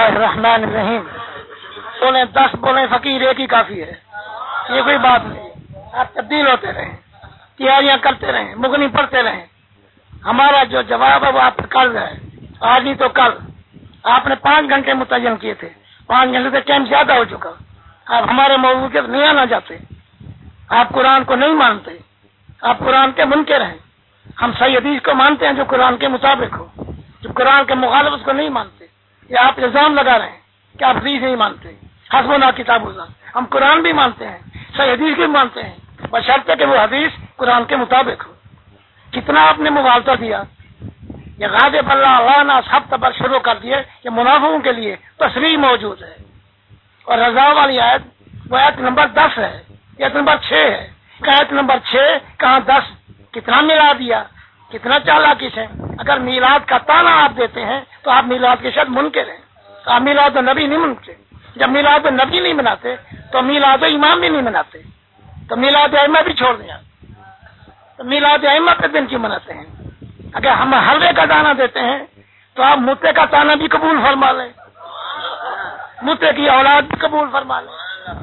S1: اللہ الرحمن الرحیم. بولیں دس بولیں فقیر ایک ہی کافی ہے. یہ کوئی بات نہیں. آپ تبدیل ہوتے رہیں, تیاریاں کرتے رہیں, مغنی پڑھتے رہیں. ہمارا جو جواب ہے وہ آپ کل ہے, آج نہیں تو کل. آپ نے پانچ گھنٹے متعین کیے تھے, پانچ گھنٹے سے ٹائم زیادہ ہو چکا. آپ ہمارے موضوع کے نہیں آنا چاہتے. آپ قرآن کو نہیں مانتے, آپ قرآن کے منکر ہیں. ہم صحیح حدیث کو مانتے ہیں جو قرآن کے مطابق ہو, جو قرآن کے مخالف اس کو نہیں مانتے. یہ آپ الزام لگا رہے ہیں کہ آپ حدیث نہیں مانتے. حسبنا کتاب اللہ, ہم قرآن بھی مانتے ہیں, صحیح حدیث بھی مانتے ہیں, بشرطے کہ وہ حدیث قرآن کے مطابق ہو. کتنا آپ نے مغالطہ دیا. یہ غاضب اللہ علانہ سب تبر شروع کر دیے کہ منافقوں کے لیے تصریح موجود ہے. اور رضا والی آیت وہ آیت نمبر دس ہے, آیت نمبر چھ ہے. آیت نمبر چھ کہاں دس, کتنا ملا دیا, کتنا چالاکی سے. اگر میلاد کا تانا آپ دیتے ہیں تو آپ میلاد کے شاید منکر ہیں. آپ میلاد نبی نہیں منتے. جب میلاد نبی نہیں مناتے تو میلاد امام بھی نہیں مناتے, تو میلاد ائمہ بھی چھوڑ دیا. تو میلاد ائمہ کے دن کیوں مناتے ہیں؟ اگر ہم حلوے کا دانا دیتے ہیں تو آپ متے کا تانا بھی قبول فرما لیں, متے کی اولاد بھی قبول فرما لیں.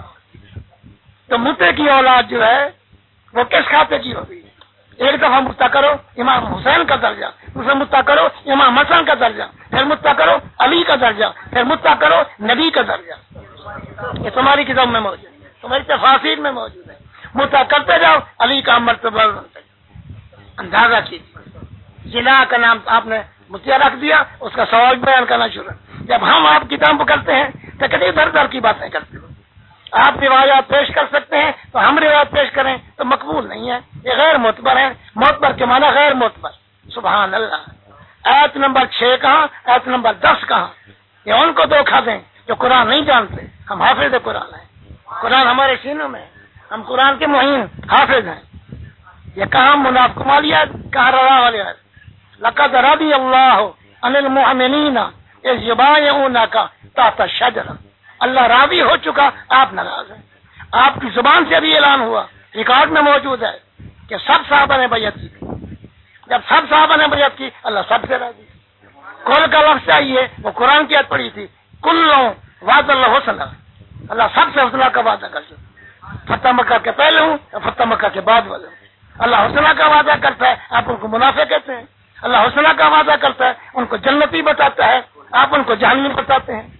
S1: تو متے کی اولاد جو ہے وہ کس کھاتے کی ہوگی؟ ایک دفعہ متا کرو امام حسین کا درجہ, دوسرا متا کرو امام حسن کا درجہ, پھر متا کرو علی کا درجہ, پھر متا کرو نبی کا درجہ. یہ تمہاری کتاب میں موجود ہے, تمہاری تفاسیر میں موجود ہے. متا کرتے جاؤ, علی کا مرتبہ بنتے جاؤ. اندازہ کیجیے, جنا کا نام آپ نے متیا رکھ دیا, اس کا سوال بیان کرنا شروع. جب ہم آپ کتاب کرتے ہیں تو کتنی در در کی باتیں کرتے ہو. آپ روایات پیش کر سکتے ہیں تو ہم روایت پیش کریں تو مقبول نہیں ہے. یہ غیر معتبر ہے. معتبر کے معنی غیر معتبر. سبحان اللہ. آیت نمبر چھ کہاں, آیت نمبر دس کہاں؟ یہ ان کو دھوکھا دیں جو قرآن نہیں جانتے. ہم حافظ قرآن ہیں, قرآن ہمارے سینوں میں, ہم قرآن کے معین حافظ ہیں. یہ کہاں منافق والی ہے, کہاں رضا والی ہے. لقد رضی اللہ عن المؤمنین اذ یبایعونک تحت الشجرہ. اللہ راضی ہو چکا, آپ ناراض ہیں. آپ کی زبان سے بھی اعلان ہوا, ریکارڈ میں موجود ہے کہ سب صحابہ نے بیعت کی. جب سب صحابہ نے بیعت کی اللہ سب سے راضی. کل کا لفظ چاہیے, وہ قرآن کی آیت پڑی تھی, کلوں وعد اللہ حسنہ, اللہ سب سے حسنہ کا وعدہ کر سکتا. فتح مکہ کے پہلے ہوں یا فتح مکہ کے بعد والے ہوں, اللہ حسنہ کا وعدہ کرتا ہے, آپ ان کو منافق کہتے ہیں. اللہ حسنہ کا وعدہ کرتا ہے, ان کو جنتی بتاتا ہے, آپ ان کو جہنمی بتاتے ہیں.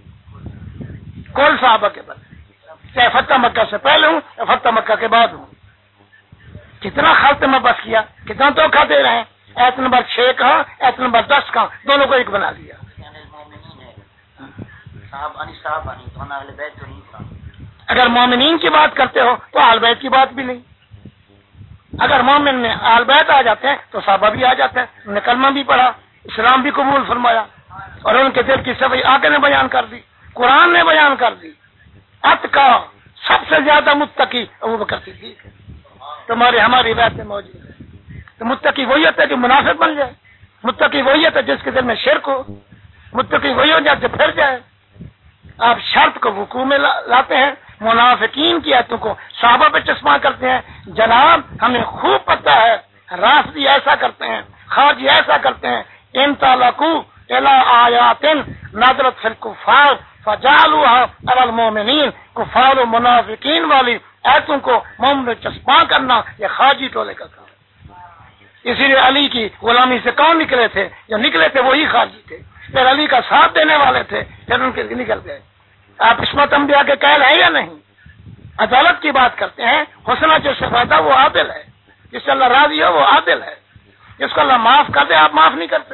S1: کل صحابہ کے بعد, چاہے فتح مکہ سے پہلے ہوں یا فتح مکہ کے بعد ہوں. کتنا خلط میں بس کیا, کتنا دھوکھا دے رہے ہیں. ایت نمبر چھ کہاں, ایت نمبر دس کہاں, دونوں کو ایک بنا دیا. اگر مومنین کی بات کرتے ہو تو آل بیت کی بات بھی نہیں. اگر مومن میں آل بیت آ جاتے ہیں تو صحابہ بھی آ جاتے ہیں. انہوں نے کلمہ بھی پڑھا, اسلام بھی قبول فرمایا, اور ان کے دل کی صفائی آقا نے بیان کر دی, قرآن نے بیان کر دی. اتقا سب سے زیادہ متقی ابو بکر صدیق ہے, تمہاری ہماری روایت میں موجود ہے. تو متقی وہی ہوتا ہے جو منافق بن جائے, متقی وہی ہوتا ہے جس کے دل میں شرک ہو, متقی وہی ہو جائے جو پھر جائے. آپ شرط کو وقوع میں لاتے ہیں, منافقین کی آیتوں کو صحابہ پہ چشمہ کرتے ہیں. جناب ہمیں خوب پتہ ہے, رافضی ایسا کرتے ہیں, خارجی ایسا کرتے ہیں. ان تعلقوا الی آیات نادرت فی الکفار فجعلوها علی المؤمنین, کفار و منافقین والی ایتوں کو مومن میں چسپاں کرنا یہ خارجی ٹولے کا کام. اسی لیے علی کی غلامی سے کون نکلے تھے؟ جو نکلے تھے وہی خارجی تھے, پھر علی کا ساتھ دینے والے تھے, پھر ان کے نکل گئے. آپ عصمت انبیاء کے قائل ہیں یا نہیں؟ عدالت کی بات کرتے ہیں, حسنہ جو صفات ہے وہ عادل ہے, جس سے اللہ راضی ہو وہ عادل ہے, جس کو اللہ معاف کر دے آپ معاف نہیں کرتے.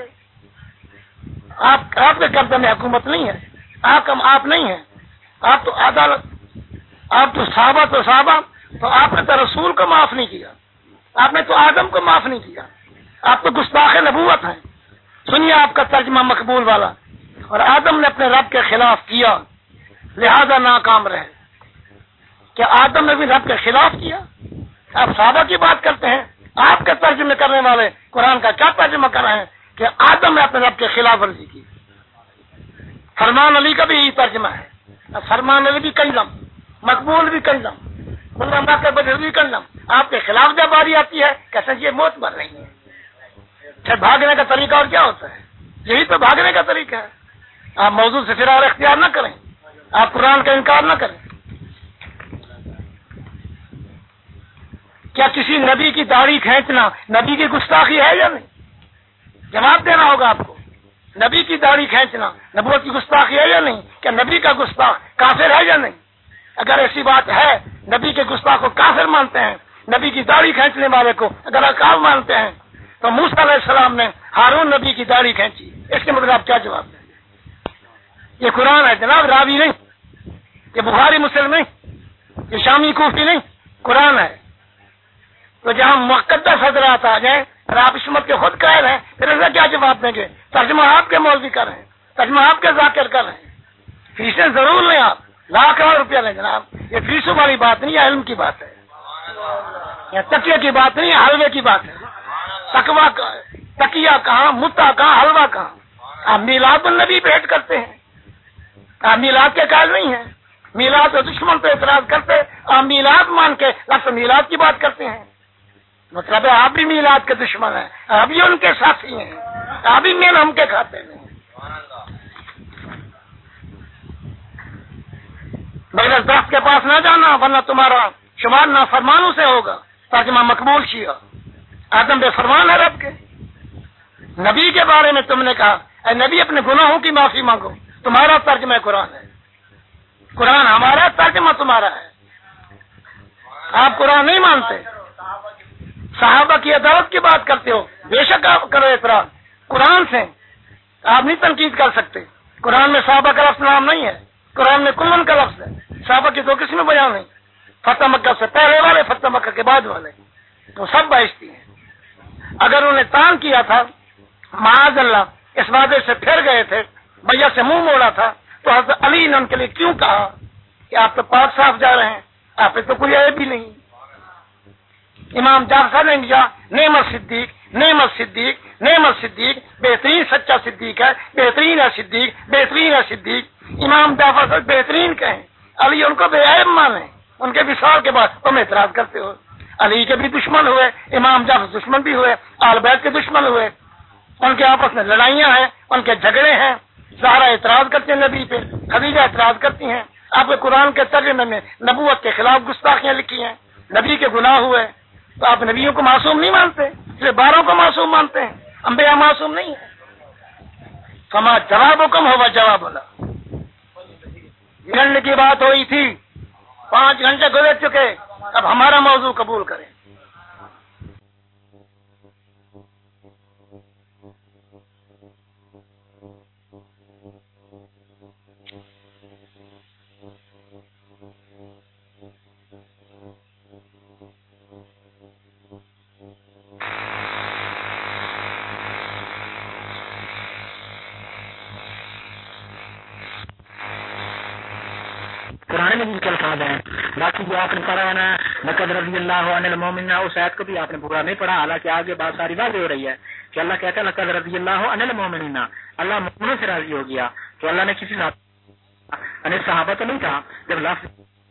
S1: آپ آپ کے قبضے میں حکومت نہیں ہے, آپ آپ نہیں ہیں, آپ تو عدالت, آپ تو صحابہ تو صحابہ, تو آپ نے تو رسول کو معاف نہیں کیا, آپ نے تو آدم کو معاف نہیں کیا, آپ تو گستاخ نبوت ہیں. سنیے آپ کا ترجمہ مقبول والا, اور آدم نے اپنے رب کے خلاف کیا لہذا ناکام رہے. کیا آدم نے بھی رب کے خلاف کیا؟ آپ صحابہ کی بات کرتے ہیں, آپ کے ترجمے کرنے والے قرآن کا کیا ترجمہ کر رہے ہیں کہ آدم نے اپنے رب کے خلاف ورزی کی. فرمان علی کا بھی یہی ترجمہ ہے, فرمان علی بھی کنزم, مقبول بھی کنزم, علماء کے بدل بھی کنزم. آپ کے خلاف جب باری آتی ہے کہتے ہیں یہ موت مر رہی ہے. پھر بھاگنے کا طریقہ اور کیا ہوتا ہے؟ یہی تو بھاگنے کا طریقہ ہے. آپ موضوع سے فرار اختیار نہ کریں، آپ قرآن کا انکار نہ کریں۔ کیا کسی نبی کی داڑھی کھینچنا نبی کی گستاخی ہے یا نہیں؟ جواب دینا ہوگا آپ کو۔ نبی کی داڑھی کھینچنا نبوت کی گستاخی ہے یا نہیں؟ کیا نبی کا گستاخ کافر ہے یا نہیں؟ اگر ایسی بات ہے، نبی کے گستاخ کو کافر مانتے ہیں، نبی کی داڑھی کھینچنے والے کو اگر عقاب مانتے ہیں، تو موسیٰ علیہ السلام نے ہارون نبی کی داڑھی کھینچی، اس کے مطلب آپ کیا جواب دیں گے؟ یہ قرآن ہے جناب، راوی نہیں، یہ بخاری مسلم نہیں، یہ شامی کوفی نہیں، قرآن ہے۔ تو جہاں مقدس حضرات آ جائیں اور آپ عصمت کے خود قائل ہیں، پھر اسے کیا جواب دیں گے؟ ترجمہ آپ کے مولوی کر رہے ہیں، ترجمہ آپ کے ذاکر کر رہے ہیں، فیسیں ضرور لیں، آپ لاکھ کروڑ روپیہ لیں جناب، یہ فیسوں والی بات نہیں ہے، علم کی بات ہے، یہ تکیہ کی بات نہیں ہے، حلوے کی بات ہے۔ تقویٰ کا تکیہ کہاں، متا کہاں، حلوہ کہاں؟ آپ میلاد النبی بھیٹ کرتے ہیں، آپ میلاد کے قائل نہیں ہیں، میلاد اور دشمن پہ اعتراض کرتے، آپ میلاد مان کے لفظ میلاد کی بات کرتے ہیں، مطلب ہے آپ بھی میلاد کے دشمن ہیں، آپ بھی ان کے ساتھی ہیں، آپ بھی مین ہم کے کھاتے ہیں۔ مگر دست کے پاس نہ جانا، ورنہ تمہارا شمار نافرمانوں سے ہوگا۔ ترجمہ مقبول شیعہ، آدم بے فرمان ہے رب کے۔ نبی کے بارے میں تم نے کہا اے نبی اپنے گناہوں کی معافی مانگو، تمہارا ترجمہ قرآن ہے، قرآن ہمارا، ترجمہ تمہارا ہے۔ آپ قرآن نہیں مانتے، صحابہ کی عدالت کی بات کرتے ہو، بے شک آپ کرو اعتراض، قرآن سے آپ نہیں تنقید کر سکتے۔ قرآن میں صحابہ کا لفظ نام نہیں ہے، قرآن میں کلن کا لفظ ہے، صحابہ کی تو کسی میں بیان نہیں، فتح مکہ سے پہلے والے، فتح مکہ کے بعد والے، تو سب بائشتی ہیں۔ اگر انہوں نے تان کیا تھا، معاذ اللہ اس وعدے سے پھر گئے تھے، بھیا سے منہ موڑا تھا، تو حضرت علی نے ان کے لیے کیوں کہا کہ آپ تو پاک صاف جا رہے ہیں، آپ پہ تو کوئی عیب بھی نہیں۔ امام جعفر نے کیا، نعم الصدیق، نعم الصدیق، نعم الصدیق، بہترین سچا صدیق ہے، بہترین ہے صدیق، بہترین ہے صدیق۔ امام جعفر سے بہترین کہیں، علی ان کو بے عیب مانیں، ان کے وصال کے بعد تم اعتراض کرتے ہو۔ علی کے بھی دشمن ہوئے، امام جعفر دشمن بھی ہوئے، آل بیت کے دشمن ہوئے، ان کے آپس میں لڑائیاں ہیں، ان کے جھگڑے ہیں۔ زہرا اعتراض کرتے ہیں نبی پہ، خدیجہ اعتراض کرتی ہیں، آپ کے قرآن کے ترجمے میں نبوت کے خلاف گستاخیاں لکھی ہیں، نبی کے گناہ ہوئے، تو آپ نبیوں کو معصوم نہیں مانتے، صرف باروں کو معصوم مانتے ہیں، انبیاء معصوم نہیں ہے۔ فما جواب حکم ہوا جواب بولا، گھنٹے کی بات ہوئی تھی، پانچ گھنٹے گزر چکے، اب ہمارا موضوع قبول کریں۔
S2: قرآن میں کے الفاظ ہیں، باقی جو آپ نے پڑھا ہے نا لقد رضی اللہ عن المؤمنین، اس آیت کو بھی آپ نے پورا نہیں پڑھا، حالانکہ آگے بات ساری واضح ہو رہی ہے کہ اللہ کہتا ہے لقد رضی اللہ عن المؤمنین، اللہ مومنوں سے راضی ہو گیا۔ تو اللہ نے کسی یعنی صحابہ تو نہیں کہا، جب لفظ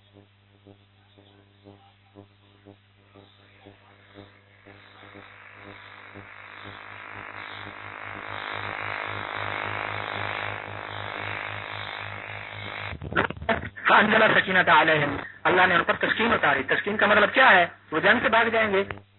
S2: انزل سکینۃ علیہم، اللہ نے ان پر تسکین اتاری۔ تسکین کا مطلب کیا ہے؟ وہ جنگ سے بھاگ جائیں گے۔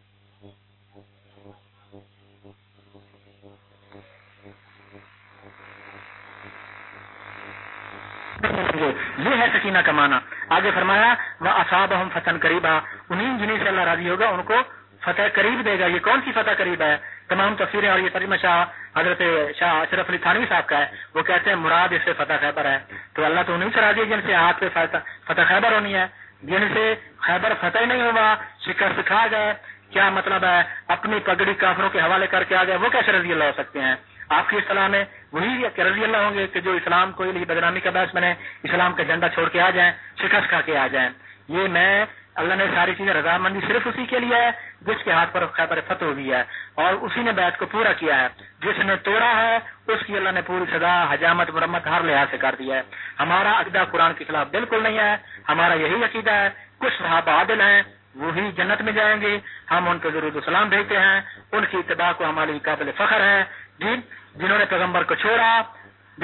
S2: یہ ہے سکینہ کا معنی۔ آگے فرمایا وَأَصَابَهُمْ فَتًحًا قَرِيبًا، انہیں جنہیں سے اللہ راضی ہوگا ان کو فتح قریب دے گا۔ یہ کون سی فتح قریب ہے؟ تمام تفسیریں اور یہ ترجمہ شاہ حضرت شاہ اشرف علی تھانوی صاحب کا ہے، وہ کہتے ہیں مراد اس سے فتح خیبر ہے۔ تو اللہ تو انہیں سے راضی ہے جن سے ہاتھ پہ فتح خیبر ہونی ہے، جن سے خیبر فتح نہیں ہوا، شکست کھا گئے، کیا مطلب ہے اپنی پگڑی کافروں کے حوالے کر کے آ گئے، وہ کیسے رضی اللہ ہو سکتے ہیں؟ آپ کی اصطلاح میں وہی رضی اللہ ہوں گے کہ جو اسلام کو بدنامی کا باعث بنے، اسلام کا جھنڈا چھوڑ کے آ جائیں، شکست کھا کے آ جائیں۔ یہ میں اللہ نے ساری چیزیں رضامندی صرف اسی کے لیے ہے جس کے ہاتھ پر خیبر فتح ہوئی ہے، اور اسی نے بیعت کو پورا کیا ہے۔ جس نے توڑا ہے اس کی اللہ نے پوری سزا، حجامت، مرمت ہر لحاظ سے کر دیا ہے۔ ہمارا عقیدہ قرآن کے خلاف بالکل نہیں ہے، ہمارا یہی عقیدہ ہے کچھ صحابہ عادل ہیں وہی جنت میں جائیں گے، ہم ان کو درود و سلام بھیجتے ہیں، ان کی اتباع کو ہمارے قابل فخر ہے۔ جی جنہوں نے پیغمبر کو چھوڑا، جی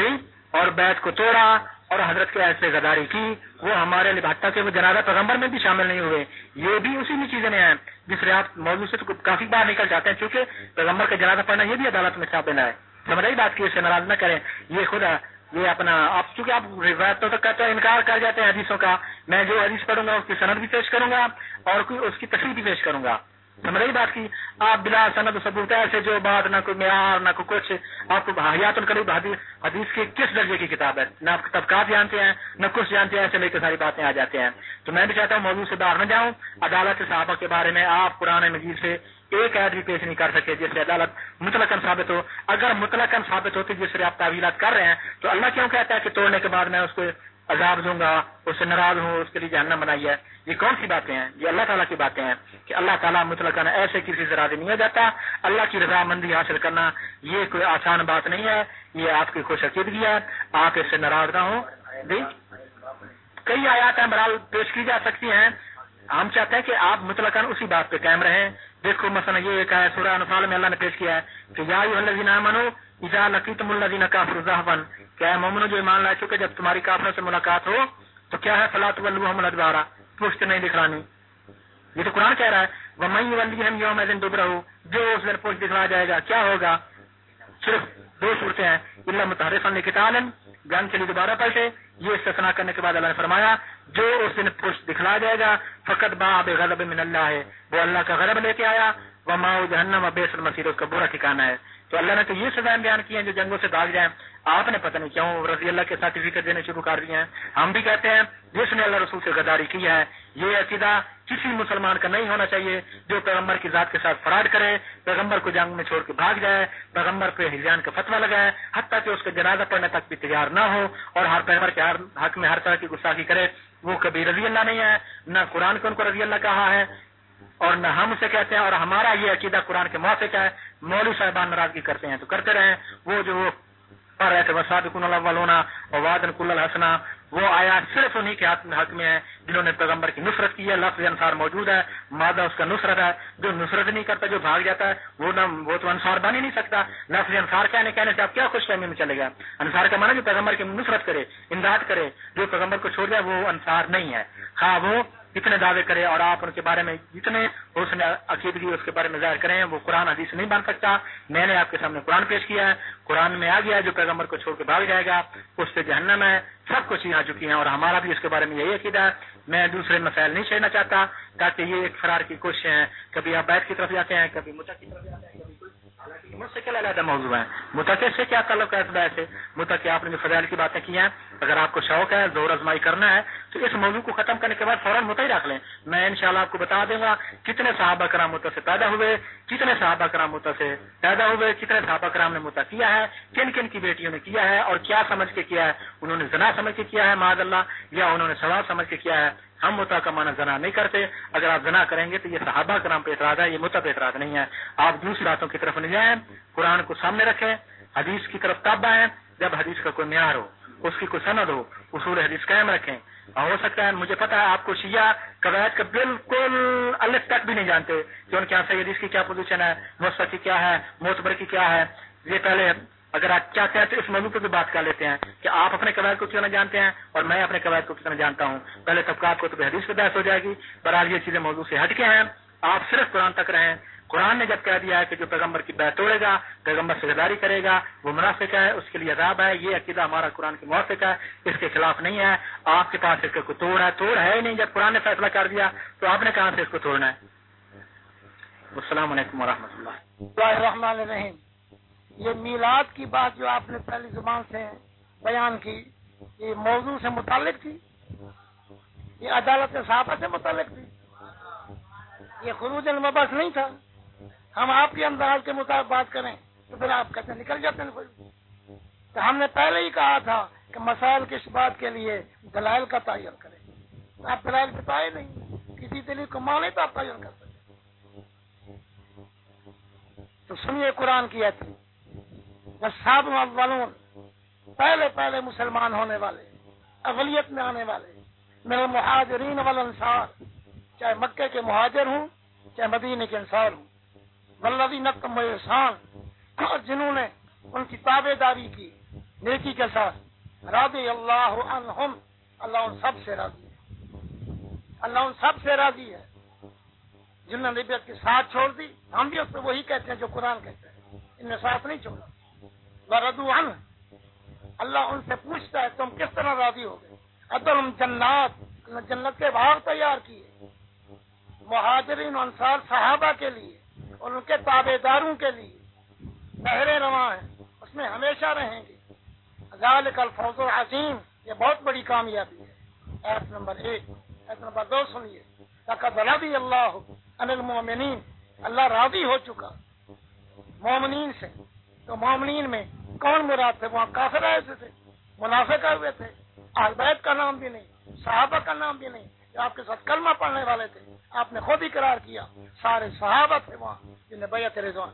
S2: اور بیعت کو توڑا اور حضرت کے ایسے غداری کی، وہ ہمارے لیے حتیٰ کہ وہ جنازہ پیغمبر میں بھی شامل نہیں ہوئے، یہ بھی اسی میں چیزیں ہیں جس سے آپ موضوع سے تو کافی باہر نکل جاتے ہیں، چونکہ پیغمبر کا جنازہ پڑھنا یہ بھی عدالت میں ثابت ہے. سمجھ رہی بات کی، اس سے ناراض نہ کریں. یہ خود یہ اپنا آپ چونکہ آپ روایتوں تک کہتے ہیں انکار کر جاتے ہیں حدیثوں کا، میں جو حدیث پڑھوں گا اس کی سند بھی پیش کروں گا اور کوئی اس کی تشریح بھی پیش کروں گا. سمجھ رہی بات کی. آپ بلا سند ثبوت ایسے جو بات نہ کوئی معیار نہ کوئی کچھ، آپ کو حیات القلوب حدیث کی کس درجے کی کتاب ہے، نہ آپ طبقات جانتے ہیں نہ کچھ جانتے ہیں، ایسے لے کے ساری باتیں آ جاتے ہیں. تو میں بھی چاہتا ہوں موضوع سے باہر نہ جاؤں. عدالت صحابہ کے بارے میں آپ قرآن مجید سے ایک عید بھی پیش نہیں کر سکے جس سے عدالت مطلقاً ثابت ہو. اگر مطلقاً ثابت ہوتی جس سے آپ تعویلات کر رہے ہیں تو اللہ کیوں کہتا ہے کہ توڑنے کے بعد میں اس کو عذاب دوں گا، اس سے ناراض ہوں، اس کے لیے جہنم بنائی ہے؟ یہ کون سی باتیں ہیں؟ یہ اللہ تعالیٰ کی باتیں ہیں کہ اللہ تعالیٰ مطلقاً ایسے کسی سے راضی نہیں ہو جاتا. اللہ کی رضامندی حاصل کرنا یہ کوئی آسان بات نہیں ہے، یہ آپ کی خوش عقیدگی ہے، آپ اس سے ناراض نہ ہوں. کئی آیات ہیں برحال پیش کی جا سکتی ہیں. ہم چاہتے ہیں کہ آپ مطلقاً اسی بات پہ قائم رہیں. دیکھو مثلا یہ ایک ہے سورہ انفال میں اللہ نے پیش کیا ہے کہ یا ایھا الذین آمنوا اذا لقیتم الذین کفروا زحفا، کیا مومنو جو ایمان لائے چکے جب تمہاری کافروں سے ملاقات ہو تو کیا ہے فلا تولوہم الادبار، پشت نہیں دکھلانی. یہ تو قرآن کہہ رہا ہے ومن یولیہم یومئذ دبرہ، جو اس دن پشت دکھلایا جائے گا کیا ہوگا؟ صرف دو صورتیں ہیں، الا متحرفا لقتال، جنگ کے لیے دوبارہ پلٹے. یہ استثناء کرنے کے بعد اللہ نے فرمایا جو اس دن پشت دکھلایا جائے گا فقط باء بغضب من اللہ، ہے وہ اللہ کا غضب لے کے آیا. ومأواه جہنم وبئس المصیر، اس کا برا ٹھکانہ ہے. تو اللہ نے تو یہ سزائیں بیان کی ہیں جو جنگوں سے بھاگ جائیں. آپ نے پتہ نہیں کیوں رضی اللہ کے سرٹیفکیٹ دینے شروع کر دیے ہیں. ہم بھی کہتے ہیں جس نے اللہ رسول سے غداری کی ہے یہ عقیدہ کسی مسلمان کا نہیں ہونا چاہیے جو پیغمبر کی ذات کے ساتھ فراڈ کرے، پیغمبر کو جنگ میں چھوڑ کے بھاگ جائے، پیغمبر پہ ہجران کا فتویٰ لگائے، حتیٰ کہ اس کا جنازہ پڑھنے تک بھی تیار نہ ہو اور ہر پیغمبر کے ہر حق میں ہر طرح کی گستاخی کرے. وہ کبھی رضی اللہ نہیں ہے، نہ قرآن کو ان کو رضی اللہ کہا ہے اور نہ ہم اسے کہتے ہیں. اور ہمارا یہ عقیدہ قرآن کے موافق ہے. مولوی صاحبان ناراضگی کرتے ہیں تو کرتے رہیں. وہ جو پڑھ رہے تھے وسابقون الاولون ووعدا کل الحسنى، وہ آیا صرف انہی کے حق میں ہے جنہوں نے پیغمبر کی نصرت کی ہے. لفظ انصار موجود ہے، مادہ اس کا نصرت ہے. جو نصرت نہیں کرتا جو بھاگ جاتا ہے وہ نہ وہ تو انصار بن ہی نہیں سکتا. لفظ انصار کہنے کہنے سے آپ کیا خوش فہمی میں چلے گا؟ انصار کا معنی جو پیغمبر کی نصرت کرے، امداد کرے. جو پیغمبر کو چھوڑ جائے وہ انصار نہیں ہے، خواہ وہ کتنے دعوے کرے اور آپ ان کے بارے میں جتنے حسن عقیدگی اس کے بارے میں ظاہر کریں وہ قرآن حدیث نہیں بن سکتا. میں نے آپ کے سامنے قرآن پیش کیا ہے، قرآن میں آ گیا ہے جو پیغمبر کو چھوڑ کے بھاگ جائے گا اس پہ جہنم ہے. سب کچھ آ چکی ہیں اور ہمارا بھی اس کے بارے میں یہی عقیدہ ہے. میں دوسرے مسائل نہیں چھیڑنا چاہتا تاکہ یہ ایک فرار کی کوشش ہے. کبھی آپ بیت کی طرف جاتے ہیں، کبھی متع کی طرف جاتے ہیں، کبھی کوئی مجھ سے کیا علیحدہ موضوع ہے. متع سے کیا تعلق ہے اس بیت سے؟ متع کے آپ نے جو فضائل کی باتیں کی ہیں، اگر آپ کو شوق ہے زور آزمائی کرنا ہے تو اس موضوع کو ختم کرنے کے بعد فوراً متع ہی رکھ لیں. میں انشاءاللہ آپ کو بتا دوں گا کتنے صحابہ کرام متع سے پیدا ہوئے، کتنے صحابہ کرام متع سے پیدا ہوئے، کتنے صحابہ کرام نے متع کیا ہے، کن کن کی بیٹیوں نے کیا ہے اور کیا سمجھ کے کیا ہے. انہوں نے زنا سمجھ کے کیا ہے معاذ اللہ، یا انہوں نے ثواب سمجھ کے کیا ہے. ہم متع کا معنی زنا نہیں کرتے. اگر آپ زنا کریں گے تو یہ صحابہ کرام پہ اعتراض ہے، یہ متع پہ اعتراض نہیں ہے. آپ دوسری باتوں کی طرف نہیں جائیں، قرآن کو سامنے رکھیں، حدیث کی طرف تب آئیں جب حدیث کا کوئی معیار ہو، اس کی کوئی سند ہو، اصول حدیث قائم رکھیں. ہو سکتا ہے مجھے پتا ہے آپ کو شیعہ قواعد کا بالکل الف تک بھی نہیں جانتے کہ ان کے یہاں صحیح حدیث کی کیا پوزیشن ہے، مصطفی کی کیا ہے، معتبر کی کیا ہے. یہ پہلے اگر آپ چاہتے ہیں تو اس موضوع پہ بھی بات کر لیتے ہیں کہ آپ اپنے قواعد کو کتنا جانتے ہیں اور میں اپنے قواعد کو کتنا جانتا ہوں. پہلے طبقات کو تو حدیث پہ بحث ہو جائے گی. بہرحال یہ چیزیں موضوع سے ہٹ کے ہیں. آپ صرف قرآن تک رہیں. قرآن نے جب کہہ دیا ہے کہ جو پیغمبر کی بیعت توڑے گا، پیغمبر سے غداری کرے گا، وہ منافق ہے، اس کے لیے عذاب ہے. یہ عقیدہ ہمارا قرآن کے موافق ہے، اس کے خلاف نہیں ہے. آپ کے پاس اس کا کوئی توڑ ہے؟ توڑ ہے ہی نہیں. جب قرآن نے فیصلہ کر دیا تو آپ نے کہاں سے اس کو توڑنا ہے؟ السلام علیکم ورحمۃ اللہ
S1: الرحمن الرحیم. یہ میلاد کی بات جو آپ نے پہلی زبان سے بیان کی یہ موضوع سے متعلق تھی، یہ عدالت صحابہ سے متعلق تھی، یہ خروج المبعث نہیں تھا. ہم آپ کے انداز کے مطابق بات کریں تو پھر آپ کہتے نکل جاتے ہیں. تو ہم نے پہلے ہی کہا تھا کہ مسائل کے اثبات کے لیے دلائل کا تعین کریں. آپ دلائل بتائے نہیں، کسی دلیل کو مانے تو آپ تعین کر سکتے. تو سنیے قرآن کی آیت، والسابقون الاولون، پہلے پہلے مسلمان ہونے والے، اغلیت میں آنے والے، من المہاجرین والانصار، چاہے مکے کے مہاجر ہوں چاہے مدینے کے انصار ہوں، والذین اتبعوہم بإحسان، اور جنہوں نے ان کی تابع داری کی نیکی کے ساتھ، رضی اللہ عنہم، اللہ ان سب سے راضی ہے، اللہ ان سب سے راضی ہے جنہوں نے نبیت کے ساتھ چھوڑ دی۔ ہم بھی اس پہ وہی کہتے ہیں جو قرآن کہتے ہیں، ان نے ساتھ نہیں چھوڑا۔ وَرَضُوا عَنْهُ، اللہ ان سے پوچھتا ہے تم کس طرح راضی ہو گئے؟ اَدَلُمْ جنات، جنت کے باغ تیار کیے مہاجرین و انصار صحابہ کے لیے اور ان کے تابع داروں کے لیے، نہریں رواں ہیں، اس میں ہمیشہ رہیں گے۔ ذالک الفوز العظیم، یہ بہت بڑی کامیابی ہے۔ آیت نمبر ایک۔ آیت نمبر دو سنیے، لقد رضی اللہ عن المؤمنین، اللہ راضی ہو چکا مومنین سے۔ تو مومنین میں کون مراد تھے؟ وہاں کافر ایسے تھے، منافق ہوئے تھے، اہل بیت کا نام بھی نہیں، صحابہ کا نام بھی نہیں، جو آپ کے ساتھ کلمہ پڑھنے والے تھے، آپ نے خود اقرار کیا، سارے صحابہ تھے وہاں جنہیں بیعت رضوان،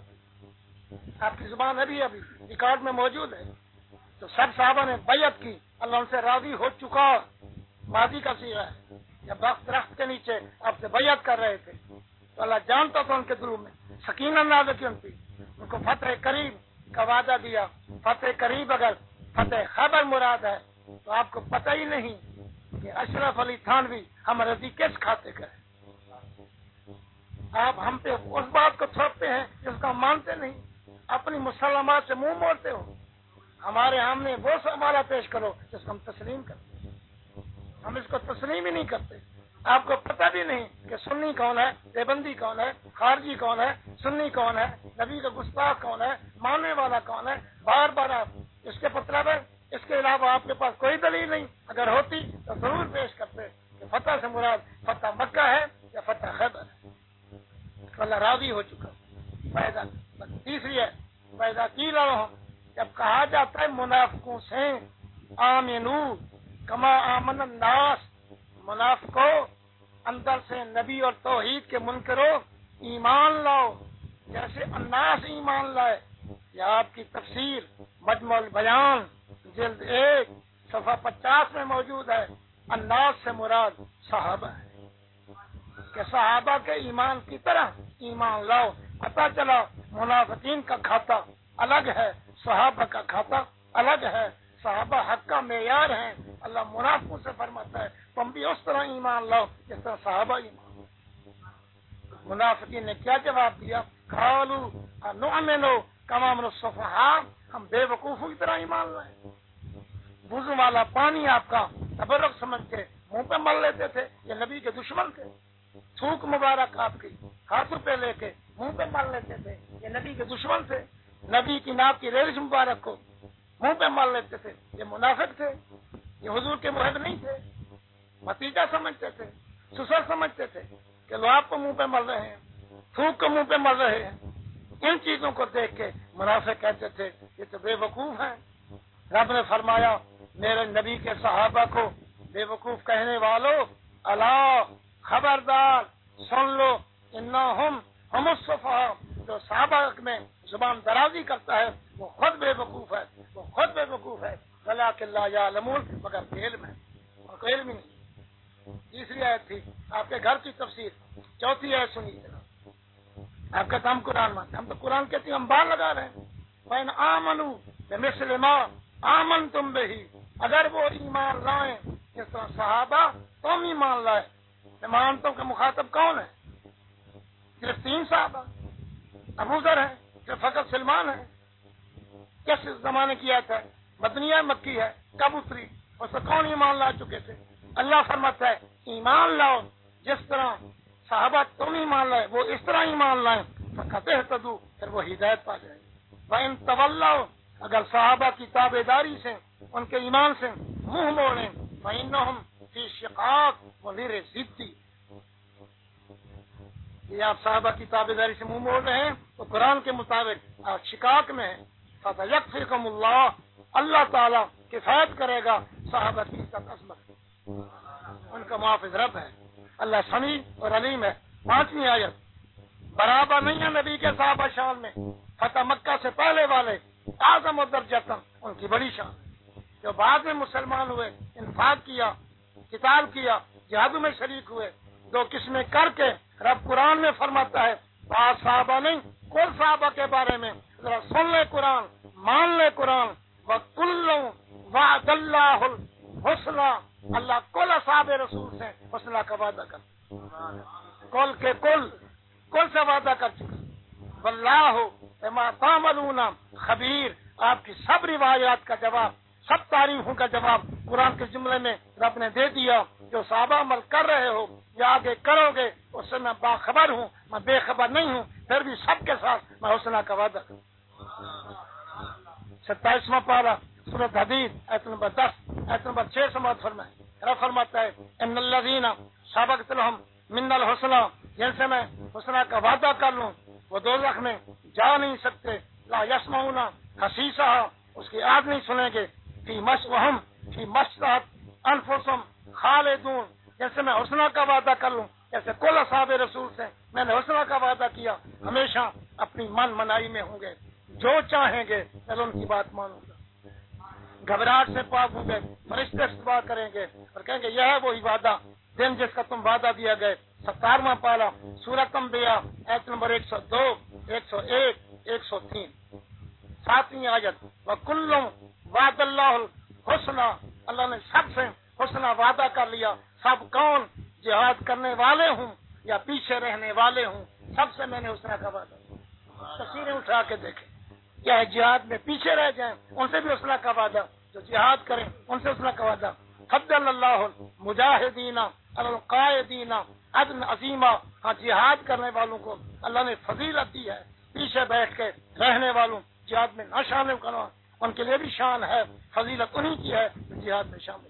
S1: آپ کی زبان ابھی ابھی ریکارڈ میں موجود ہے۔ تو سب صحابہ نے بیعت کی، اللہ ان سے راضی ہو چکا، ماضی کا صیغہ ہے۔ جب درخت کے نیچے آپ سے بیعت کر رہے تھے تو اللہ جانتا تھا ان کے دلوں میں سکینہ نازل کی، ان پہ ان کو فتح قریب کا وعدہ دیا۔ فتح قریب اگر فتح خیبر مراد ہے تو آپ کو پتہ ہی نہیں کہ اشرف علی تھانوی ہم رضی کس کھاتے کا ہے۔ آپ ہم پہ اس بات کو تھوپتے ہیں جس کا مانتے نہیں، اپنی مسلمات سے منہ موڑتے ہو۔ ہمارے ہم نے وہ سوالہ پیش کرو جس کو ہم تسلیم کرتے ہیں، ہم اس کو تسلیم ہی نہیں کرتے۔ آپ کو پتہ بھی نہیں کہ سنی کون ہے، دیوبندی کون ہے، خارجی کون ہے، سنی کون ہے، نبی کا گستاخ کون ہے، ماننے والا کون ہے۔ بار بار آپ اس کے مطلب ہے، اس کے علاوہ آپ کے پاس کوئی دلیل نہیں، اگر ہوتی تو ضرور پیش کرتے کہ فتح سے مراد فتح مکہ ہے یا فتح خیبر ہے۔ اللہ راضی ہو چکا۔ فائدہ تیسری ہے، فائدہ کی لو، جب کہا جاتا ہے منافقوں سے آمنو کما آمن الناس، منافقو اندر سے نبی اور توحید کے منکرو ایمان لاؤ جیسے الناس ایمان لائے۔ یہ آپ کی تفسیر مجمع البیان جلد ایک صفحہ پچاس میں موجود ہے۔ الناس سے مراد صحابہ ہے کہ صحابہ کے ایمان کی طرح ایمان لاؤ۔ پتہ چلا منافقین کا کھاتا الگ ہے، صحابہ کا کھاتا الگ ہے۔ صحابہ حق کا معیار ہیں، اللہ منافقوں سے فرماتا ہے تم بھی اس طرح ایمان لاؤ جس طرح صحابہ ایمان لاؤ۔ منافقین نے کیا جواب دیا؟ قالوا نؤمن کما آمن السفہاء، ہم بے وقوفوں کی طرح ایمان لائیں۔ وضو والا پانی آپ کا تبرک سمجھ کے منہ پہ مل لیتے تھے، یہ نبی کے دشمن تھے۔ تھوک مبارک آپ کی ہاتھوں پہ لے کے منہ پہ مل لیتے تھے، یہ نبی کے دشمن تھے۔ نبی کی ناک کی ریش مبارک کو منہ پہ مال لیتے تھے، یہ منافق تھے، یہ حضور کے محب نہیں تھے، بھتیجا سمجھتے تھے، سسر سمجھتے تھے کہ لوگ آپ کو منہ پہ مل رہے ہیں، تھوک کو منہ پہ مل رہے ہیں۔ ان چیزوں کو دیکھ کے منافق کہتے تھے یہ تو بے وقوف ہیں۔ رب نے فرمایا میرے نبی کے صحابہ کو بے وقوف کہنے والوں، الا خبردار سن لو، انہم ہم السفہاء، جو صحابہ میں زبان درازی کرتا ہے وہ خود بے وقوف ہے، وہ خود بے وقوف ہے، ولکن لا یعلمون، مگر علم ہے اور کوئی علم نہیں۔ تیسری آیت تھی آپ کے گھر کی تفسیر، چوتھی آیت سنیے۔ آپ کا کام قرآن مانتے، ہم تو قرآن کہتے ہیں ہم بار لگا رہے ہیں۔ وَإِنْ آمَنُوا بِمِثْلِ مَا آمَنْتُمْ بِهِ، اگر وہ ایمان لائیں جس طرح صحابہ تم ایمان لائے۔ ایمانتوں کا مخاطب کون ہے؟ صرف تین صحابہ، ابو ذر ہے، صرف فقط سلمان ہے۔ کس زمانے کی آیت ہے؟ مدنیہ مکی ہے، کب اتری؟ اس سے کون ایمان لا چکے تھے؟ اللہ فرماتا ہے ایمان لاؤ جس طرح صحابہ تم ایمان لائے وہ اس طرح ایمان لائیں، فقط اہتدوا، پھر وہ ہدایت پا جائے۔ وَإِن تَوَلَّوْا، اگر صحابہ کی تابع داری سے ان کے ایمان سے منہ موڑیں، فَإِنَّهُمْ فِي شِقَاقٍ، وہ نیر ضدی۔ یہ آپ صحابہ کی تابع داری سے منہ موڑ رہے ہیں تو قرآن کے مطابق آپ شقاق میں ہیں۔ فَسَيَكْفِيكُمُ اللَّهُ، اللہ تعالیٰ کفایت کرے گا صحابہ کی عزت عظمت، ان کا محافظ رب ہے، اللہ سمیع اور علیم ہے۔ پانچویں آیت، برابر نہیں ہے نبی کے صحابہ شان میں، فتح مکہ سے پہلے والے اعظم و درجتاً، ان کی بڑی شان، جو بعد میں مسلمان ہوئے، انفاق کیا، قتال کیا، جہاد میں شریک ہوئے، دو قسمیں کر کے رب قرآن میں فرماتا ہے بعض صحابہ نہیں، کل صحابہ کے بارے میں ذرا سن لے قرآن، مان لے قرآن، وَكُلٌّ وعد اللہ الحسنى، اللہ کل اصحاب رسول سے حسنہ کا وعدہ کر، کل کے کل کل سے وعدہ کر چکا۔ واللہ بما تعملون خبیر، آپ کی سب روایات کا جواب، سب تعریفوں کا جواب قرآن کے جملے میں رب نے دے دیا۔ جو صحابہ عمل کر رہے ہو یا آگے کرو گے اس سے میں باخبر ہوں، میں بے خبر نہیں ہوں، پھر بھی سب کے ساتھ میں حسنہ کا وعدہ کروں۔ ستائیسواں پارہ سورۃ حدید آیت نمبر دس آیت نمبر چھ سماعت فرمائے، رب فرماتا ہے ان الذین سبقت لهم من الحسنى، جن سے میں حسنہ کا وعدہ کر لوں وہ دوزخ میں جا نہیں سکتے، لا یسمعون حسیسها، اس کی آواز نہیں سنیں گے، فی مسوہم فی مشتہت انفسہم خالدون، جیسے میں حسنہ کا وعدہ کر لوں، جیسے کل اصحاب رسول سے میں نے حسنہ کا وعدہ کیا، ہمیشہ اپنی من منائی میں ہوں گے، جو چاہیں گے میں ان کی بات مانوں گا، گھبراہٹ سے پاک ہوں گے، فرشتے استوا کریں گے اور کہیں گے یہ ہے وہی وعدہ دن جس کا تم وعدہ دیا گئے۔ ستارواں پارہ سورۃ انبیاء آیت نمبر ایک سو دو ایک سو ایک ایک سو تین ساتویں آیت وَكُلٌّ وعد اللہ الحسنى، اللہ نے سب سے حسنہ وعدہ کر لیا، سب کون جہاد کرنے والے ہوں یا پیچھے رہنے والے ہوں، سب سے میں نے حسنہ کا وعدہ کیا۔ تصویریں اٹھا کے دیکھیں، کیا جہاد میں پیچھے رہ جائیں ان سے بھی حسنہ کا وعدہ، جو جہاد کریں ان سے حسنہ کا وعدہ۔ فضل اللہ المجاہدین علی القاعدین اجرا عظیما، ہاں جہاد کرنے والوں کو اللہ نے فضیلت دی ہے، پیچھے بیٹھ کے رہنے والوں جہاد میں نہ شامل کرنا ان کے لیے بھی شان ہے، فضیلت انہی کی ہے جو جہاد میں شامل۔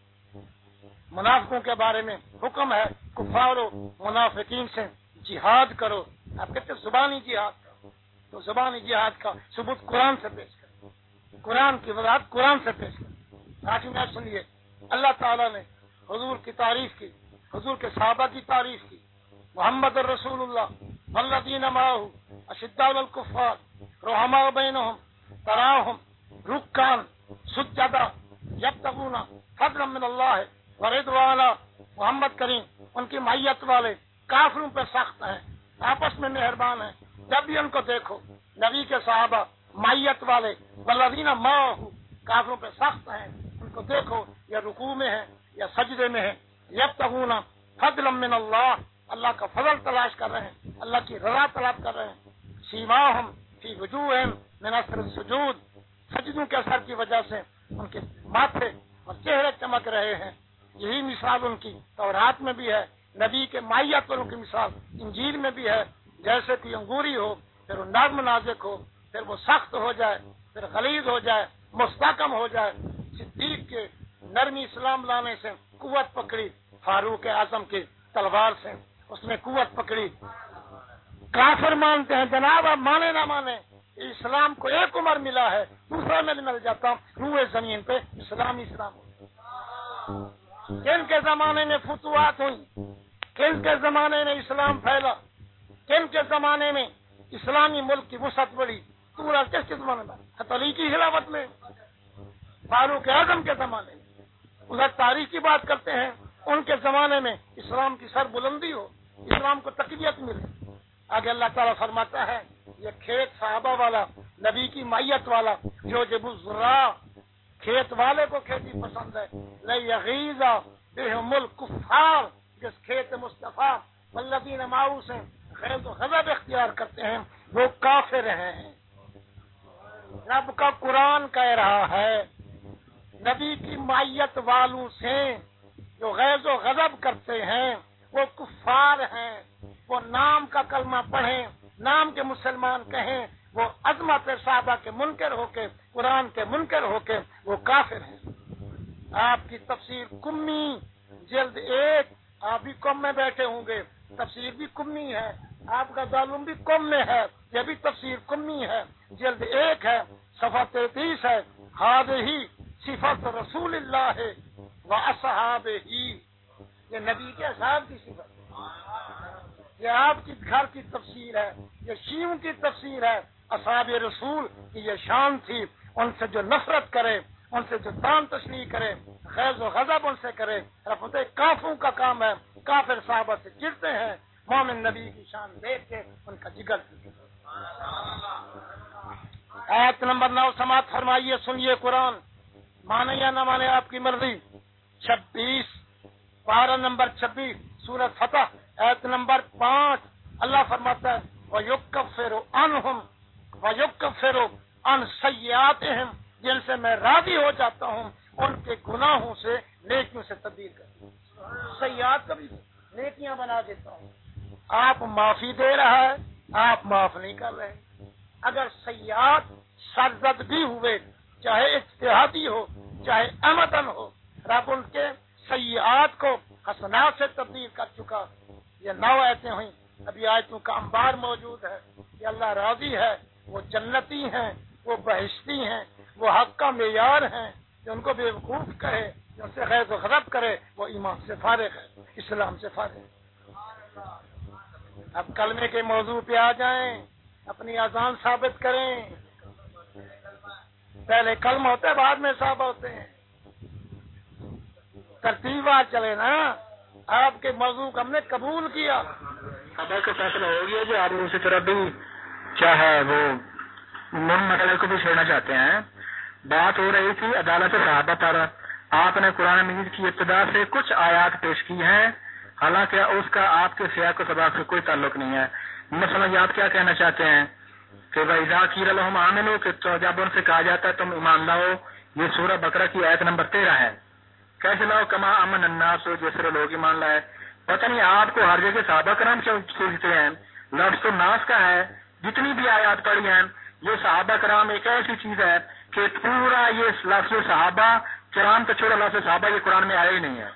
S1: منافقوں کے بارے میں حکم ہے کفار و منافقین سے جہاد کرو، آپ کہتے ہیں زبانی جہاد کرو، تو زبانی جہاد کا ثبوت قرآن سے پیش کرو، قرآن کی وضاحت قرآن سے پیش کرو۔ آج میں سنیے اللہ تعالیٰ نے حضور کی تعریف کی، حضور کے صحابہ کی تعریف کی، محمد الرسول اللہ والذین معہ اشداء علی الکفار رحماء بینہم تراہم رکعا سجدا یبتغون فضلا من اللہ ورضوانا، محمد کریم ان کی معیت والے کافروں پہ سخت ہیں، آپس میں مہربان ہیں، جب بھی ان کو دیکھو نبی کے صحابہ معیت والے والذین معہ کافروں پہ سخت ہیں، ان کو دیکھو یا رکوع میں ہیں یا سجدے میں ہیں، یبتغون فضلا من اللہ، اللہ کا فضل تلاش کر رہے ہیں، اللہ کی رضا طلب کر رہے ہیں، سیماہم فی وجوہہم من اثر السجود، سجدوں کے اثر کی وجہ سے ان کے ماتھے اور چہرے چمک رہے ہیں، یہی مثال ان کی تورات میں بھی ہے، نبی کے معیت والوں کی مثال انجیل میں بھی ہے، جیسے کوئی انگوری ہو پھر وہ نرم نازک ہو پھر وہ سخت ہو جائے پھر غلیظ ہو جائے مستحکم ہو جائے، صدیق کے نرمی اسلام لانے سے قوت پکڑی، فاروق اعظم کی تلوار سے اس نے قوت پکڑی۔ کافر مانتے ہیں جناب، آپ مانے نہ مانے اسلام کو ایک عمر ملا ہے، دوسرا میں مل جاتا ہوں، روئے زمین پہ اسلام اسلام ہو، کن کے زمانے میں فتوحات ہوئی، کن کے زمانے میں اسلام پھیلا، کن کے زمانے میں اسلامی ملک کی وسعت بڑھی، پورا کس کے زمانے میں؟ علی کی خلافت میں، فاروق اعظم کے زمانے میں، ادھر تاریخ کی بات کرتے ہیں، ان کے زمانے میں اسلام کی سر بلندی ہو، اسلام کو تقویت ملے۔ آگے اللہ تعالیٰ فرماتا ہے یہ کھیت صحابہ والا، نبی کی معیت والا، جو جب الزراع کھیت والے کو کھیتی پسند ہے، لیغیظ بہم الکفار، جس کھیت مصطفیٰ والذین معہ سے غیظ و غضب اختیار کرتے ہیں وہ کافر ہیں۔ رب کا قرآن کہہ رہا ہے نبی کی معیت والوں سے جو غیظ و غضب کرتے ہیں وہ کفار ہیں، وہ نام کا کلمہ پڑھیں، نام کے مسلمان کہیں، وہ عظمت صحابہ کے منکر ہو کے، قرآن کے منکر ہو کے وہ کافر ہیں۔ آپ کی تفسیر کمی جلد ایک، آپ بھی کم میں بیٹھے ہوں گے، تفسیر بھی کمی ہے، آپ کا دارالعلوم بھی کم میں ہے، یہ بھی تفسیر کمی ہے، جلد ایک ہے، صفحہ تینتیس ہے، ہذہ صفت رسول اللہ و اصحابہ، یہ نبی کے اصحاب کی صفت ہے، یہ آپ کی گھر کی تفسیر ہے، یہ شیعوں کی تفسیر ہے، اصحاب رسول کی یہ شان تھی، ان سے جو نفرت کرے، ان سے جو تان تشریح کرے، غیظ و غضب ان سے کرے، رفت کافروں کا کام ہے، کافر صحابہ سے چڑھتے ہیں، مومن نبی کی شان دیکھ کے ان کا جگر آیت نمبر نو سماعت فرمائیے، سنیے قرآن، माने या न माने आपकी मर्जी। छब्बीस पारा नंबर छब्बीस सूरत फतह आयत नंबर पाँच, अल्लाह फरमाता है वयुक्फिरु अनहुम वयुक्फिरु अन सय्यातिहिम, जिनसे मैं राजी हो जाता हूँ उनके गुनाहों से नेकियों से तब्दील कर, सय्यात कभी नेकियां बना देता हूँ। आप माफी दे रहा है, आप माफ नहीं कर रहे। अगर सय्यात सरजद भी हुए, चाहे इज्तिहादी हो चाहे अमदन हो, रब उनके सय्यात को हसनात से तब्दील कर चुका। ये नौ आयतें हुई, अभी आयतों का अंबार मौजूद है कि अल्लाह राजी है, वो जन्नती हैं, वो बहिश्ती हैं, वो हक का मेयार हैं। जो उनको बेवकूफ करे, जो उनसे गैर गज़ब करे, वो ईमान से फारिग है, इस्लाम से फारिग है। अब कलमे के मौजू पे आ जाएं, अपनी अजान साबित करें। पहले कलम होता है, बाद में साहब होते हैं। तरतीबवार चले ना, आपके मौजू को हमने कबूल किया।
S2: सभा का फैसला हो गया जो आप उसी तरह भी क्या है वो मूल मसले को भी छोड़ना चाहते हैं। बात हो रही थी अदालत सहाबा पर। आपने कुरान मजीद की इब्तिदा से कुछ आयात पेश की हैं, हालांकि उसका आपके सियाक व सबाक से कोई ताल्लुक नहीं है। मसलन आप क्या कहना चाहते हैं कि वैज़ा कील लहुम आमिनू, कि जब उनसे कहा जाता है तुम ईमान लाओ, ये सूरह बकरा की आयत नंबर तेरह है। कैसे लाओ कमा अमन अन्नास, जैसे लोग ईमान लाए। पता नहीं आपको हर जगह सहाबा कराम क्यों सोचते हैं। लफ्ज़ तो नास का है। जितनी भी आयात पढ़ी हैं, ये सहाबा कराम एक ऐसी चीज है कि पूरा ये लफ्ज़ सहाबा कराम तो छोड़ो, लफ्ज़ सहाबा ये कुरान में आया ही नहीं है।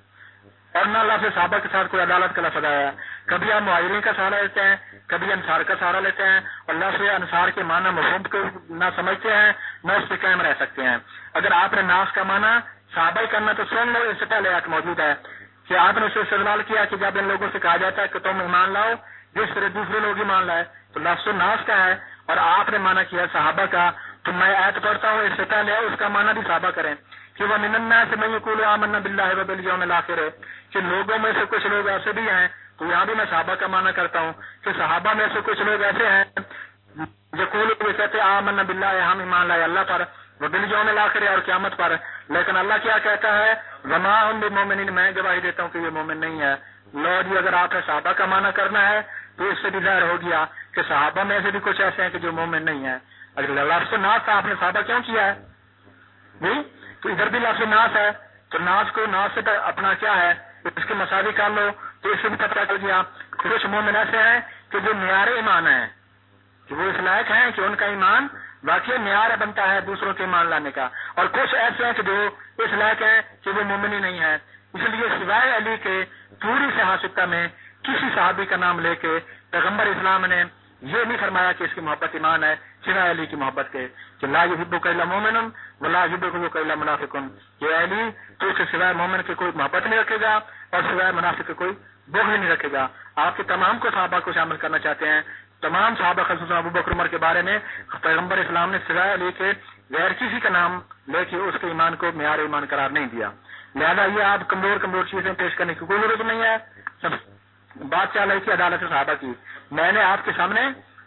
S2: और न लफ्ज़ सहाबा के साथ कोई अदालत का लफ्ज़ आया है। कभी आप मुहाजिरीन का सहारा लेते हैं, कभी अंसार का सहारा लेते हैं, और लफ्ज़ अंसार के माना मफ़हूम को न समझते हैं, न उस पर कायम रह सकते हैं। अगर आपने नास का माना सहाबा ही करना तो सुन लो, इससे पहले आयत मौजूद है कि आपने उसे इस्तेमाल किया कि जब इन लोगों से कहा जाता है कि तुम ईमान लाओ जिस तरह दूसरे लोग ईमान लाए, तो लफ्ज़ नास का है और आपने माना किया सहाबा का। तो मैं आयत पढ़ता हूँ, इससे पहले उसका माना भी सहाबा करें कि वह मिनन्ना से मैं यक़ूलु आमन्ना बिल्लाहि व बिल यौमिल आखिर, कि लोगों में से कुछ लोग ऐसे भी हैं। तो यहाँ भी मैं सहाबा का माना करता हूँ कि सहाबा में से कुछ लोग ऐसे हैं यक़ूलु, वे कहते आमन्ना बिल्लाहि, हम ईमान लाए अल्लाह पर, व बिल यौमिल आखिर, और क़यामत पर। लेकिन अल्लाह क्या कहता है, वमा हुम बिमुमिनीन, मैं गवाही देता हूँ कि ये मोमिन नहीं है। लो जी, अगर आपने सहाबा का माना करना है तो इससे भी ज़ाहिर हो गया कि सहाबा में से भी कुछ ऐसे हैं कि जो मोमिन नहीं है। अगर लफ्ज़ नास था, आपने सहाबा क्यों किया है नहीं? तो इधर भी लफ्ज़ नास है, तो नास को नास से अपना क्या है, इसके मसावी कर लो, तो इससे भी पता चल गया कुछ मोमिन ऐसे हैं कि जो न्यारे ईमान है, कि वो इस लायक हैं कि उनका ईमान वाकई न्यारा बनता है दूसरों के ईमान लाने का, और कुछ ऐसे हैं कि जो इस लायक हैं कि वो मोमिन ही नहीं है। इसलिए सिवाय अली के पूरी सियासत में किसी सहाबी का नाम लेके पैगम्बर इस्लाम ने ये नहीं फरमाया कि इसकी मोहब्बत ईमान है, सिवाय अली की मोहब्बत के, कि ला युहिब्बुका इल्ला मुमिनुन व ला युहिब्बुका इल्ला मुनाफिकुन। ये अली तो उसके सिवाय मोमिन की कोई मोहब्बत नहीं रखेगा और सिवाय मुनाफिक की कोई बुग़्ज़ नहीं रखेगा। आपके तमाम को सहाबा को शामिल करना चाहते हैं। तमाम सहाबा ख़ुसूसन अबू बकर उमर के बारे में पैगम्बर इस्लाम ने सिवाय अली के गैर किसी का नाम लेके उसके ईमान को मेयार ईमान करार नहीं दिया। लिहाजा ये आप कमजोर कमजोर चीजें पेश करने की कोई जरूरत नहीं है। सब बात चल रही थी अदालत सहाबा की। मैंने आपके सामने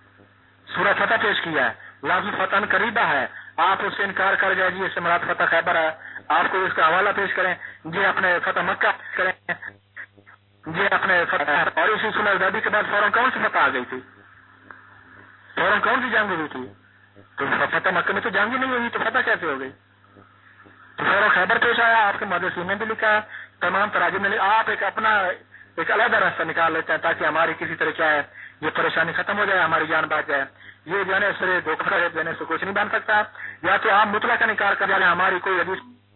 S2: सूरह फतह पेश किया है, लफ्ज़ फतह करीबा है, आप उससे इनकार कर जाए जी इससे मुराद फतह खैबर है, आपको इसका हवाला पेश करें जी अपने फतह मक्का करें जी अपने फतह। और इसी सुलह हुदैबिया के बाद फौरन कौन सी फतह आ गई थी, फौरन कौन सी जंग हुई थी? तो फतह मक्का में तो जंग ही नहीं हुई, तो फतह कैसे हो गई? तो फौरन खैबर पेश आया। आपके मुहद्दिसीन ने भी लिखा, तमाम तराजिम में आप एक अपना एक अलग रास्ता निकाल लेते हैं ताकि हमारी किसी तरह क्या है ये परेशानी खत्म हो जाए, हमारी जान बच जाए। ये जो है सिरे धोखा देने से कुछ नहीं बन सकता। या तो आप मुतला का निकाल कर जाए हमारी कोई हदीस।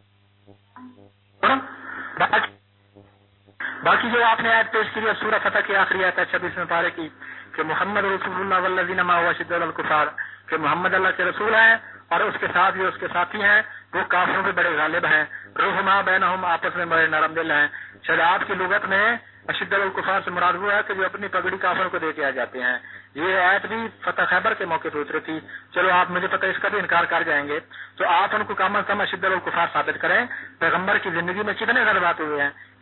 S2: बाकी, बाकी जो आपने आयत पेश की है सूरह फतह की आखिरी आयत है छब्बीसवें पारे की कि मोहम्मद रसूलुल्लाह वल्लज़ीना माअहु अशिद्दुअल अलल कुफ़ार, कि मोहम्मद अल्लाह के रसूल हैं और उसके साथ जो उसके साथी हैं वो काफिरों पे बड़े गालिब हैं। रुहमा बैनहुम, आपस में बड़े नरम दिल हैं। शराब की लुगत में अशिद्दुल कुफ़ार से मुराद हुआ है कि जो अपनी पगड़ी काफिरों को दे के आ जाते हैं। ये आयत भी फतह खैबर के मौके पर उतरी थी। चलो आप मुझे पता इसका भी इनकार कर जाएंगे, तो आप उनको कम अज कम अशिद्दुल कुफ़ार साबित करें। पैगम्बर की जिंदगी में कितने गलबात हुए हैं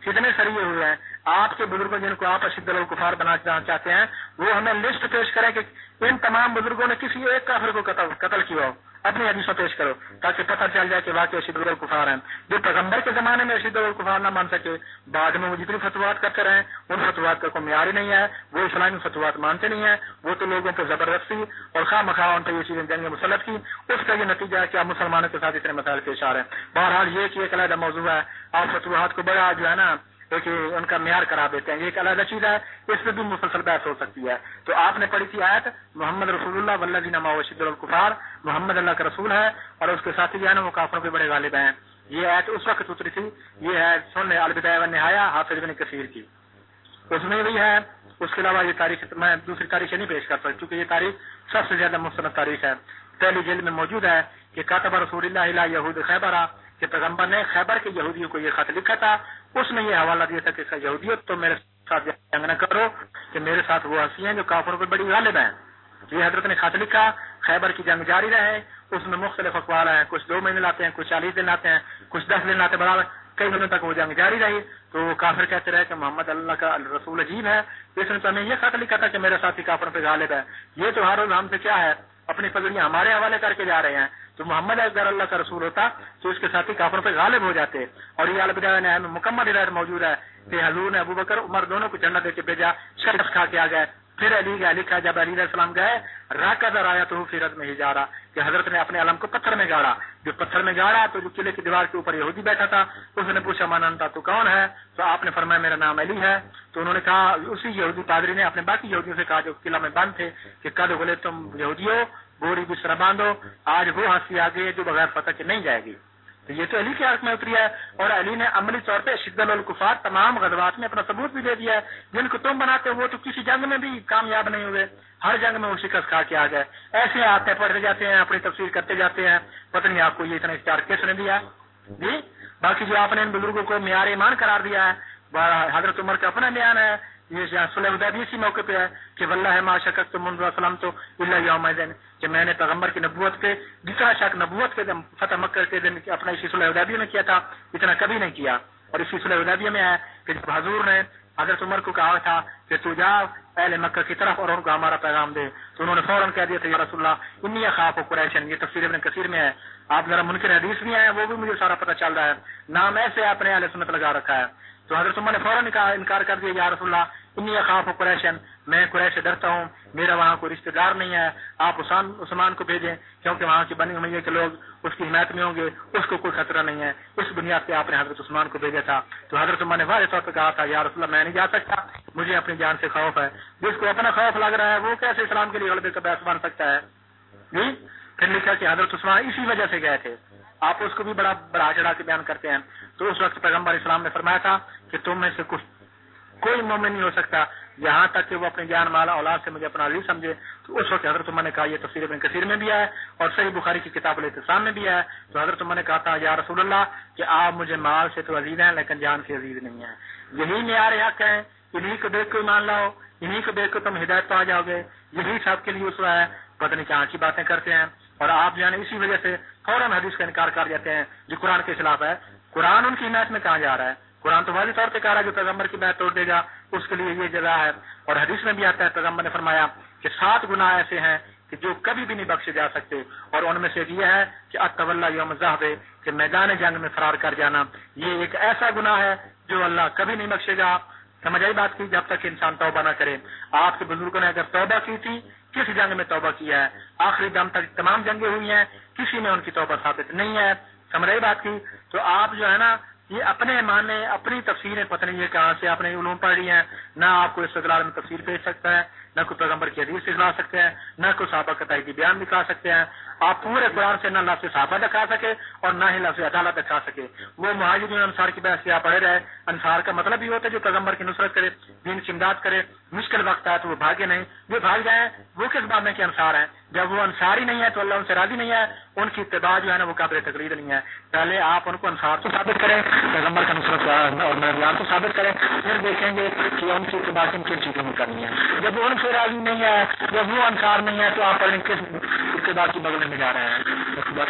S2: کتنے سریے ہوئے ہیں آپ کے بزرگوں جن کو آپ اشد الکفار بنانا چاہتے ہیں وہ ہمیں لسٹ پیش کریں کہ ان تمام بزرگوں نے کسی ایک کافر کو قتل, قتل کیا ہو, اپنی حدیثوں پیش کرو تاکہ پتہ چل جائے کہ واقعی اشد الکفار ہیں. جو پیغمبر کے زمانے میں اشد الکفار نہ مان سکے بعد میں وہ جتنی فتوات کرتے رہے ان فتوات کا کوئی معیار ہی نہیں ہے, وہ اسلامی فتوات مانتے نہیں ہیں, وہ تو لوگوں پہ زبردستی اور خواہ مخواہ ان پہ یہ چیزیں جنگ مسلط کی, اس کا یہ نتیجہ ہے کہ آپ مسلمانوں کے ساتھ اتنے مسائل پیش آ رہے ہیں. بہرحال یہ کہ ایک علیحدہ موضوع ہے, آپ فتوحات کو بڑا جو ہے نا کہ ان کا معیار قرار دیتے ہیں, یہ ایک علیحدہ چیز ہے, اس میں بھی مسلسل بحث ہو سکتی ہے. تو آپ نے پڑھی تھی آیت محمد رسول اللہ والذین معہ اشد الکفار, محمد اللہ کا رسول ہے اور اس کے ساتھی جو ہے نا وہ کافروں پہ بڑے غالب ہیں. یہ آیت اس وقت اتری تھی, یہ ہے سن البدایہ والنہایہ حافظ ابن کثیر کی, اس میں بھی ہے. اس کے علاوہ یہ تاریخ میں دوسری تاریخ نہیں پیش کر سکتا کیونکہ یہ تاریخ سب سے زیادہ مستند تاریخ ہے. پہلی جلد میں موجود ہے کہ کاتب رسول اللہ الی یہود خیبر, کہ پیغمبر نے خیبر کے یہودیوں کو یہ خط لکھا تھا, اس میں یہ حوالہ دیا تھا کہ یہودیت تو میرے ساتھ جنگ نہ کرو کہ میرے ساتھ وہ ہنسی ہیں جو کافروں پہ بڑی غالب ہیں. یہ حضرت نے خط لکھا, خیبر کی جنگ جاری رہے, اس میں مختلف اقوال ہیں, کچھ دو مہینے لاتے ہیں, کچھ چالیس دن لاتے ہیں, کچھ دس دن لاتے, برابر کئی دنوں تک وہ جنگ جاری رہی. تو وہ کافر کہتے رہے کہ محمد اللہ کا رسول عجیب ہے, اس نے تو ہمیں یہ خط لکھا تھا کہ میرے ساتھی کافروں پہ غالب ہے. یہ تو ہر روز ہم سے کیا ہے اپنی پگڑیاں ہمارے حوالے کر کے جا رہے ہیں. تو محمد اگر اللہ کا رسول ہوتا تو اس کے ساتھی کافروں پہ غالب ہو جاتے. اور یہ البدایہ میں مکمل ہدایت موجود ہے کہ حضور نے ابو بکر عمر دونوں کو جنت دے کے بھیجا, شرف کھا کے آ گئے. پھر علی کا لکھا جب علی علیہ السلام گئے راکد آیا تو فیرت میں ہی جا رہا کہ حضرت نے اپنے علم کو پتھر میں گاڑا. جو پتھر میں گاڑا تو جو قلعے کی دیوار کے اوپر یہودی بیٹھا تھا اس نے پوچھا مانتا تو کون ہے, تو آپ نے فرمایا میرا نام علی ہے. تو انہوں نے کہا, اسی یہودی پادری نے اپنے باقی یہودیوں سے کہا جو قلعہ میں بند تھے کہ قد بولے تم یہودی ہو, بوری بستر باندھو, آج وہ ہنسی آ گئی ہے جو بغیر فتح کے نہیں جائے گی. تو یہ تو علی کے حق میں اتری ہے. اور علی نے عملی طور پہ شد الکفار تمام غزوات میں اپنا ثبوت بھی دے دیا ہے. جن کو تم بناتے ہو وہ تو کسی جنگ میں بھی کامیاب نہیں ہوئے, ہر جنگ میں وہ شکست کھا کے آ گئے. ایسے آتے پڑھتے جاتے ہیں, اپنی تفسیر کرتے جاتے ہیں, پتہ نہیں آپ کو یہ اتنا اختیار کس نے دیا جی. باقی جو آپ نے ان بزرگوں کو معیار ایمان قرار دیا ہے, حضرت عمر کا اپنا بیان ہے, یہ صلح حدیبیہ اسی موقع پہ ہے کہ واللہ ما شککت منذ اسلمت الا یوم الدین, کہ میں نے پیغمبر کی نبوت کے جتنا شک نبوت کے دن فتح مکہ کے دن اپنا اسی صلح حدیبیہ میں کیا تھا اتنا کبھی نہیں کیا. اور اسی صلح حدیبیہ میں ہے کہ جب حضور نے حضرت عمر کو کہا تھا کہ تو جا اہل مکہ کی طرف اور ان کو ہمارا پیغام دے, تو انہوں نے فوراً کہہ دیا تھا یا رسول اللہ انی اخاف قریشن. یہ تفسیر ابن کثیر میں ہے, آپ ذرا منکر حدیث بھی ہیں, وہ بھی مجھے سارا پتہ چل رہا ہے, نام ایسے آپ نے اہل سنت لگا رکھا ہے. تو حضرت عمر نے فوراً انکار کر دیا یا رسول اللہ انی اخاف قریشن, میں قریش سے ڈرتا ہوں, میرا وہاں کوئی رشتہ دار نہیں ہے, آپ عثمان عثمان کو بھیجیں کیونکہ وہاں کی بنی امیہ کے لوگ اس کی حمایت میں ہوں گے, اس کو کوئی خطرہ نہیں ہے. اس بنیاد پہ آپ نے حضرت عثمان کو بھیجا تھا. تو حضرت عمر نے واضح طور پہ کہا تھا یا رسول اللہ میں نہیں جا سکتا, مجھے اپنی جان سے خوف ہے. جس کو اپنا خوف لگ رہا ہے وہ کیسے اسلام کے لیے غلبے کا باعث بن سکتا ہے جی. پھر لکھا کہ حضرت عثمان اسی وجہ سے گئے تھے, آپ اس کو بھی بڑا بڑا چڑھا کے بیان کرتے ہیں. تو اس وقت پیغمبر اسلام نے فرمایا تھا کہ تم میں سے کچھ کوئی مومن نہیں ہو سکتا یہاں تک کہ وہ اپنی جان مال اولاد سے مجھے اپنا علی سمجھے. تو اس وقت حضرت عمر نے کہا, یہ تفسیر ابن کثیر میں بھی ہے اور صحیح بخاری کی کتاب الاعتصام میں بھی ہے. تو حضرت عمر نے کہا تھا یا رسول اللہ کہ آپ مجھے مال سے تو عزیز ہیں لیکن جان سے عزیز نہیں ہیں. یہی معیار حق ہے, انہیں کو دیکھ کے مان لاؤ, انہیں کو دیکھ کر تم ہدایت پا جاؤ گے, یہی سب کے لیے اسوہ ہے. پتہ نہیں کہاں کی باتیں کرتے ہیں اور آپ جانے اسی وجہ سے فوراً حدیث کا انکار کر جاتے ہیں جو قرآن کے خلاف ہے. قرآن ان کی حمایت میں کہاں جا رہا ہے؟ قرآن تو واضح طور پہ کہہ رہا ہے جو پیغمبر کی بیعت توڑ دے گا اس کے لیے یہ جزا ہے. اور حدیث میں بھی آتا ہے پیغمبر نے فرمایا کہ سات گناہ ایسے ہیں کہ جو کبھی بھی نہیں بخشے جا سکتے, اور ان میں سے یہ ہے کہ التولی یوم الزحف, کہ میدان جنگ میں فرار کر جانا. یہ ایک ایسا گناہ ہے جو اللہ کبھی نہیں بخشے گا. سمجھ آئی بات کی, جب تک انسان توبہ نہ کرے. آپ کے بزرگوں نے اگر توبہ کی تھی, کس جنگ میں توبہ کیا ہے؟ آخری دم تک تمام جنگیں ہوئی ہیں, کسی میں ان کی توبہ ثابت نہیں ہے. سمجھ آئی بات کی. تو آپ جو ہے نا یہ اپنے معنی اپنی تفسیریں پتہ نہیں یہ کہاں سے آپ نے علوم پڑھ لی ہیں, نہ آپ کو استدلال میں تفسیر بھیج سکتا ہے, نہ کوئی پیغمبر کی حدیث سکھلا سکتے ہیں, نہ کوئی صحابہ کا تحقیقی بیان دکھا سکتے ہیں. آپ پورے قرآن سے نہ لفظ صحابہ دکھا سکے اور نہ ہی لفظ عدالت دکھا سکے. وہ مہاجرین انصار کی بحث سے آپ پڑھے رہے. انصار کا مطلب یہ ہوتا ہے جو پیغمبر کی نصرت کرے, دین کی امداد کرے, مشکل وقت آئے تو وہ بھاگے نہیں. جو بھاگ جائیں وہ کس بات میں کہ انصار ہیں؟ جب وہ انصار ہی نہیں ہے تو اللہ ان سے راضی نہیں ہے, ان کی اتباع جو ہے نا وہ قابل تقلید نہیں ہے. پہلے آپ ان کو انصار تو ثابت کریں, پیغمبر کا نصرت اور مددگار تو ثابت کریں, پھر دیکھیں گے کہ ان کی اتباع کن کن چیزوں میں کرنی ہے. جب وہ ان سے راضی نہیں ہے, جب وہ انصار نہیں ہے, تو آپ کس اتباع کی بغل میں جا رہے ہیں.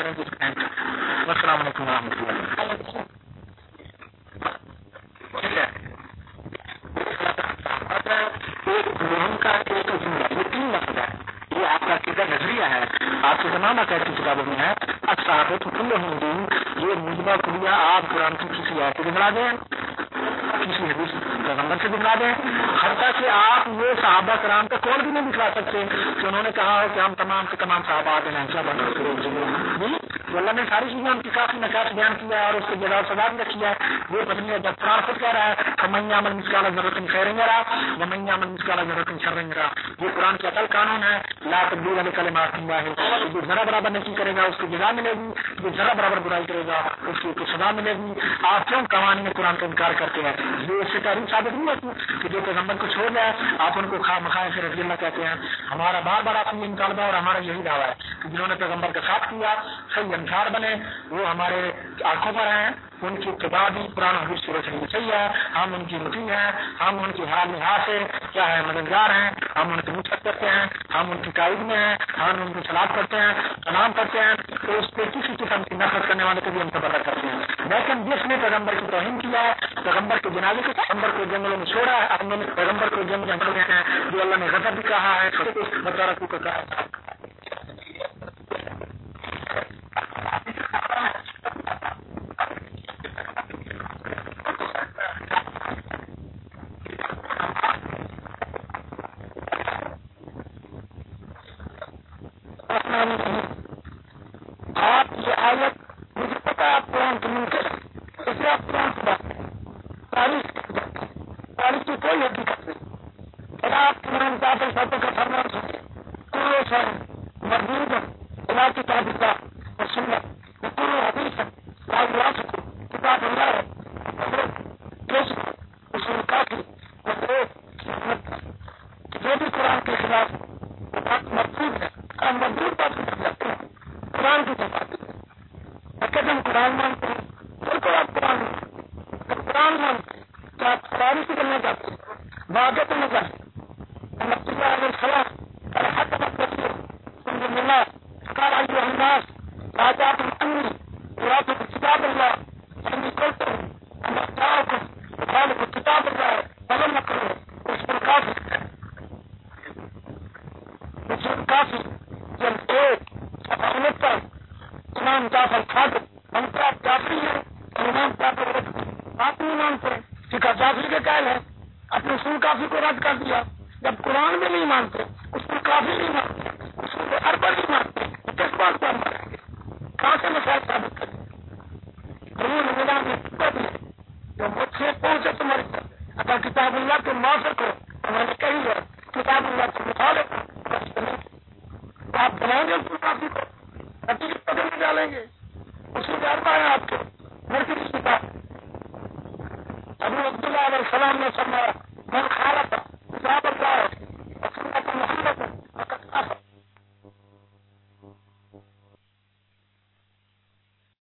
S2: السلام علیکم و رحمۃ اللہ. ٹھیک ہے. کا عقیدہ نظریہ ہے. آپ کے زمانہ کا ایسی کتابوں میں ہے صحابہ کل ہندو یہ موجودہ کلیہ آپ قرآن کی کسی آیت سے دکھلا دیں, کسی حدیث پیغمبر سے دکھلا دیں, حتیٰ کہ آپ یہ صحابہ کرام کا قول بھی نہیں دکھلا سکتے کہ انہوں نے کہا ہے کہ ہم تمام کے تمام صحابہ آتے ہیں جی. اللہ نے ساری چیزیں ان کی کافی نقاش بیان کیا ہے اور اس کے جزا سزا بھی رکھی ہے. وہ پتنی ہے جب قرآن خود کہہ رہا ہے کمین عمل مسکال ضرورت خیر رہا کمین عمل مسکال ضرورت شر رہا. یہ قرآن کا اصل قانون ہے لا تبدیل علی کلمات اللہ ہے. جو ذرا برابر نہیں کرے گا اس کی جزا ملے گی, جو ذرا برابر برائی کرے گا اس کی سزا ملے گی. آپ کیوں قوانین قرآن کا انکار کرتے ہیں؟ یہ اس سے تعریف ثابت نہیں ہوتی کہ جو پیغمبر کو چھوڑ جائے آپ ان کو خواہ مخواہ سے رضی اللہ کہتے ہیں. ہمارا بار بار آپ یہ مطالبہ اور ہمارا یہی دعویٰ ہے کہ جنہوں نے پیغمبر کا ساتھ کیا صحیح انصار بنے وہ ہمارے آنکھوں پر ہیں, ان کی اتباع بھی قرآن حدیث کی روشنی میں صحیح ہے. ہم ان کی مطیع ہیں, ہم ان کی حال لحاظ سے کیا ہے مددگار ہیں, ہم ان کی نصرت کرتے ہیں, ہم ان کی قائد میں ہیں, ہم ان کی سلاد کرتے ہیں, سلام کرتے ہیں. تو اس پہ کسی قسم کی نفرت کرنے والے کو بھی ہم تبرہ کرتے ہیں. لیکن جس نے پیغمبر کی توہین کیا ہے, پیغمبر کے جنازے کے پیغمبر کو جنگلوں میں چھوڑا ہے, اپنے پیغمبر کو جنگ جنگل میں ہیں جو اللہ نے غضب بھی کہا ہے بچارہ کو کہا ہے.
S1: آپ یہ آیت مجھے پتا ہے آپ قرآن کی منکر اسے آپ قرآن کی بات کریں تاریخ تاریخ کی کوئی حقیقت نہیں. اگر آپ قرآن داخل صاحبوں کا فرمان سنیں کلو سن مردود اللہ کی تعبیرہ اور سنت کلو حدیث ہے کتاب اللہ ہے اصول کافی جو بھی قرآن کے خلاف مقصود ہے ہم مزدور بات کر سکتے ہیں قرآن کی بات اگر ہم قرآن مانتے ہیں بالکل آپ قرآن مانتے قرآن مانتے تو آپ قرآن سے کرنا چاہتے ہیں واقع کرنا چاہتے ہیں اللہ علیہ السلام اور حق مقصد سمجھ ملا کار آئی انداز راجات الانی قرآن کو کتاب اللہ سمجھ کرتے ہیں ہم اختراع کو قرآن کو کتاب اللہ ہے بدل نہ کرو اس پر کافی اس پر کافی جب ایک امت پر امام جعفر صادق ہم کا کافی ہے اور امام جعفر آپ نہیں مانتے فقہ جعفری کے قائل ہے اپنے اصول کافی کو رد کر دیا. جب قرآن میں نہیں مانتے اصول کافی نہیں مانتے اصول اربع نہیں مانتے کس بات پر مانیں گے؟ کہاں سے مسائل ثابت کریں ضرور ملا میں جو مجھ سے پہنچے تمہاری طرف اگر کتاب اللہ کے موافق ہو تو میں نے کہی ہے کتاب اللہ کے مخالف ہو آپ بنائیں گے اصول کافی کو نتیجے قدم میں ڈالیں گے. اصول اربع ہے آپ کے مرکزی کتاب ابو عبداللہ علیہ السلام نے فرمایا من خالف